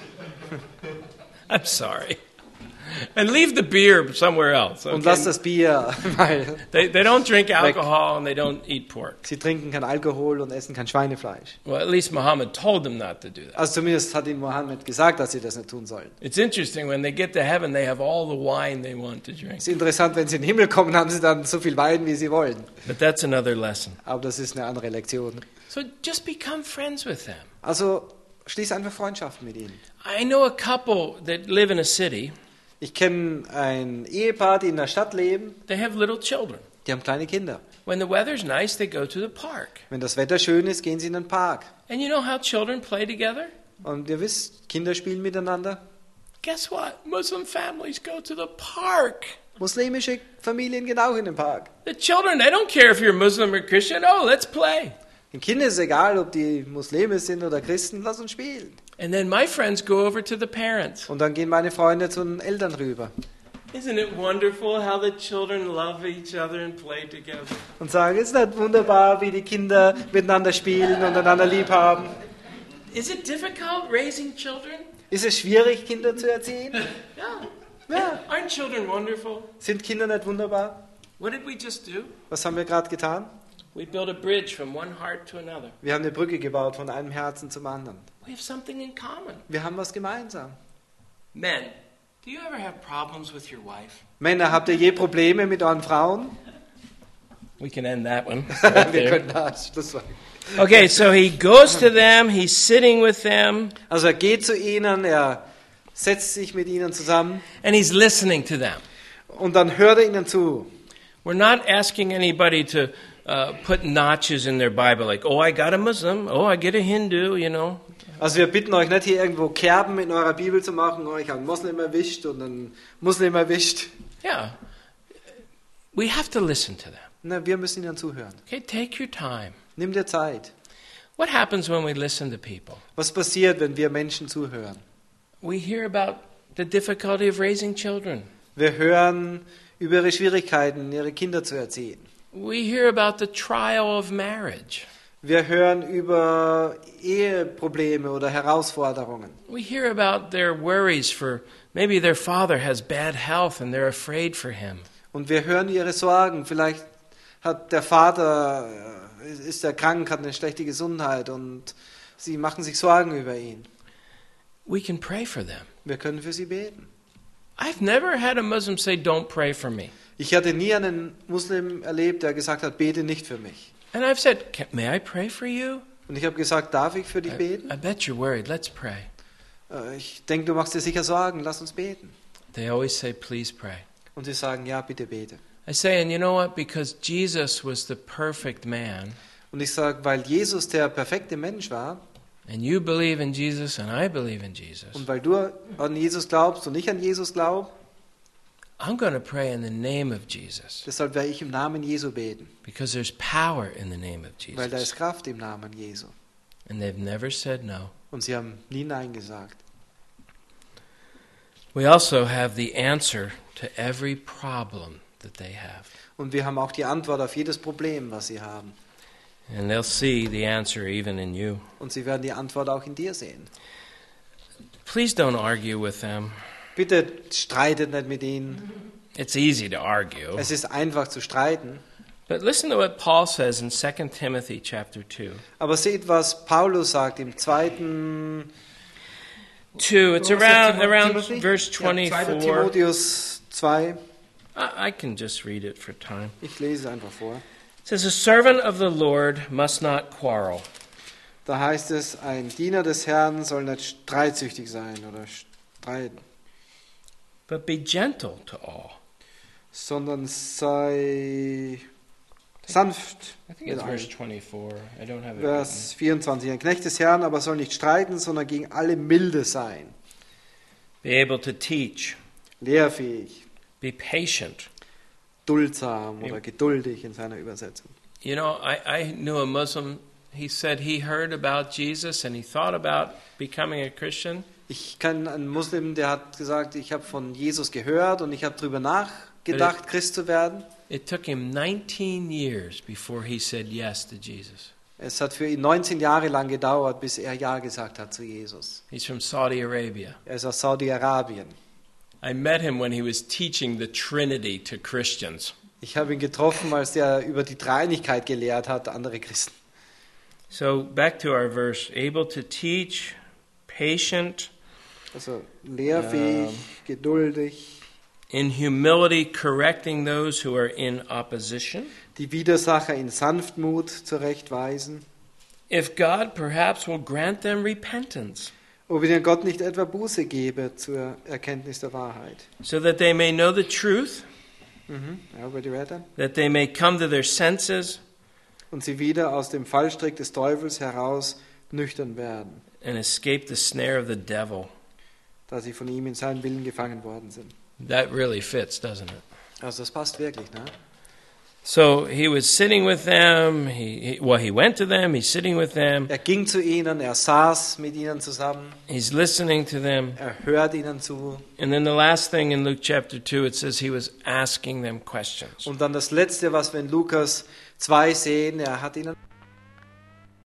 I'm sorry. And leave the beer somewhere else. Und lass Okay? das Bier, weil They don't drink alcohol and they don't eat pork. sie trinken kein Alkohol und essen kein Schweinefleisch. Well, at least Muhammad told them not to do that. Also zumindest hat ihnen Mohammed gesagt, dass sie das nicht tun sollen. It's interesting, when they get to heaven, they have all the wine they want to drink. Es ist interessant, wenn sie in den Himmel kommen, haben sie dann so viel Wein, wie sie wollen. But that's another lesson. Aber das ist eine andere Lektion. So just become friends with them. Also schließ einfach Freundschaften mit ihnen. I know a couple that live in a city. Ich kenne ein Ehepaar, die in der Stadt leben. They have little children. Die haben kleine Kinder. When the weather's nice, they go to the park. Wenn das Wetter schön ist, gehen sie in den Park. And you know how children play together? Und ihr wisst, Kinder spielen miteinander. Guess what? Muslim families go to the park. Muslimische Familien gehen auch in den Park. The children, they don't care if you're Muslim or Christian. Oh, let's play. Den Kindern ist es egal, ob die Muslime sind oder Christen, lass uns spielen. And then my friends go over to the parents. Und dann gehen meine Freunde zu den Eltern rüber Isn't it wonderful how the children love each other and play together? und sagen, ist das wunderbar, wie die Kinder miteinander spielen und einander lieb haben. Is it difficult raising children? Ist es schwierig, Kinder zu erziehen? Yeah. Ja. Aren't children wonderful? Sind Kinder nicht wunderbar? What did we just do? Was haben wir gerade getan? We built a bridge from one heart to another. Wir haben eine Brücke gebaut von einem Herzen zum anderen. We have something in common. Wir haben was gemeinsam. Men, do you ever have problems with your wife? Männer, habt ihr je Probleme mit euren Frauen? We can end that one. Right Wir there. können da Schluss machen. Okay, so he goes to them, he's sitting with them, Also er geht zu ihnen, er setzt sich mit ihnen zusammen and he's listening to them. und dann hört er ihnen zu. We're not asking anybody to put notches in their Bible, like, oh, I got a Muslim, oh, I get a Hindu, you know. Also wir bitten euch nicht, hier irgendwo Kerben in eurer Bibel zu machen, oh, ich habe einen Moslem erwischt und einen Muslim erwischt. Yeah. We have to listen to them. Na, wir müssen ihnen zuhören. Okay, take your time. Nimm dir Zeit. What happens when we listen to people? Was passiert, wenn wir Menschen zuhören? We hear about the difficulty of raising children. Wir hören über ihre Schwierigkeiten, ihre Kinder zu erziehen. We hear about the trial of marriage. Wir hören über Eheprobleme oder Herausforderungen. We hear about their worries for maybe their father has bad health and they're afraid for him. Und wir hören ihre Sorgen. Vielleicht hat der Vater, ist er krank, hat eine schlechte Gesundheit und sie machen sich Sorgen über ihn. We can pray for them. Wir können für sie beten. I've never had a Muslim say, don't pray for me. Ich hatte nie einen Muslim erlebt, der gesagt hat, bete nicht für mich. And I've said, may I pray for you? Und ich habe gesagt, darf ich für dich I beten? bet you're worried. Let's pray. Ich denke, du machst dir sicher Sorgen, lass uns beten. They always say, please pray. Und sie sagen, ja, bitte bete. I say, and you know what? Because Jesus was the perfect man, Und ich sage, weil Jesus der perfekte Mensch war and you believe in Jesus and I believe in Jesus, und weil du an Jesus glaubst und ich an Jesus glaube, I'm going to pray in the name of Jesus. deshalb werde ich im Namen Jesu beten. Because there's power in the name of Weil da Jesus. ist Kraft im Namen Jesu. And they've never said no. Und sie haben nie Nein gesagt. We also have the answer to every problem that they have. Und wir haben auch die Antwort auf jedes Problem, was sie haben. And they'll see the answer even in you. Und sie werden die Antwort auch in dir sehen. Please don't argue with them. Bitte streitet nicht mit ihnen. It's easy to argue. Es ist einfach zu streiten. But listen to what Paul says in 2 Timothy chapter 2. Aber seht, was Paulus sagt im 2. 2, it's around Timothy? verse Ja, 2. 24. Timotheus 2. I can just read it for time. Ich lese einfach vor. It says, a servant of the Lord must not quarrel, Da heißt es, ein Diener des Herrn soll nicht streitsüchtig sein oder streiten, but be gentle to all. sondern sei sanft I think mit it's verse allen. 24. I don't have it. Vers 24. Ein Knecht des Herrn aber soll nicht streiten, sondern gegen alle milde sein, Be able to teach. lehrfähig, Be patient. duldsam oder geduldig in seiner Übersetzung. You know, I knew a Muslim. He said he heard about Jesus and he thought about becoming a Christian. Ich kenne einen Muslim, der hat gesagt, ich habe von Jesus gehört und ich habe darüber nachgedacht, Christ zu werden. It took him 19 years before he said yes to Jesus. Es hat für ihn 19 Jahre lang gedauert, bis er Ja gesagt hat zu Jesus. He's from Saudi Arabia. Er ist aus Saudi-Arabien. I met him when he was teaching the Trinity to Christians. Ich habe ihn getroffen, als er über die Dreieinigkeit gelehrt hat, andere Christen. So back to our verse. Able to teach, patient, Also lehrfähig, geduldig, in humility correcting those who are in opposition. die Widersacher in Sanftmut zurechtweisen. If God perhaps will grant them repentance, Ob ihnen Gott nicht etwa Buße gebe zur Erkenntnis der Wahrheit. so that they may know the truth, Ja, already read that? that they may come to their senses Und sie wieder aus dem Fallstrick des Teufels heraus nüchtern werden, and escape the snare of the devil. da sie von ihm in seinen Willen gefangen worden sind. That really fits, doesn't it? Also das passt wirklich, ne? So he was sitting with them. He went to them. He's sitting with them. Er ging zu ihnen, er saß mit ihnen zusammen, He's listening to them. er hört ihnen zu. And then the last thing in Luke chapter 2, it says he was asking them questions. Und dann das Letzte, was wir in Lukas 2 sehen, er hat ihnen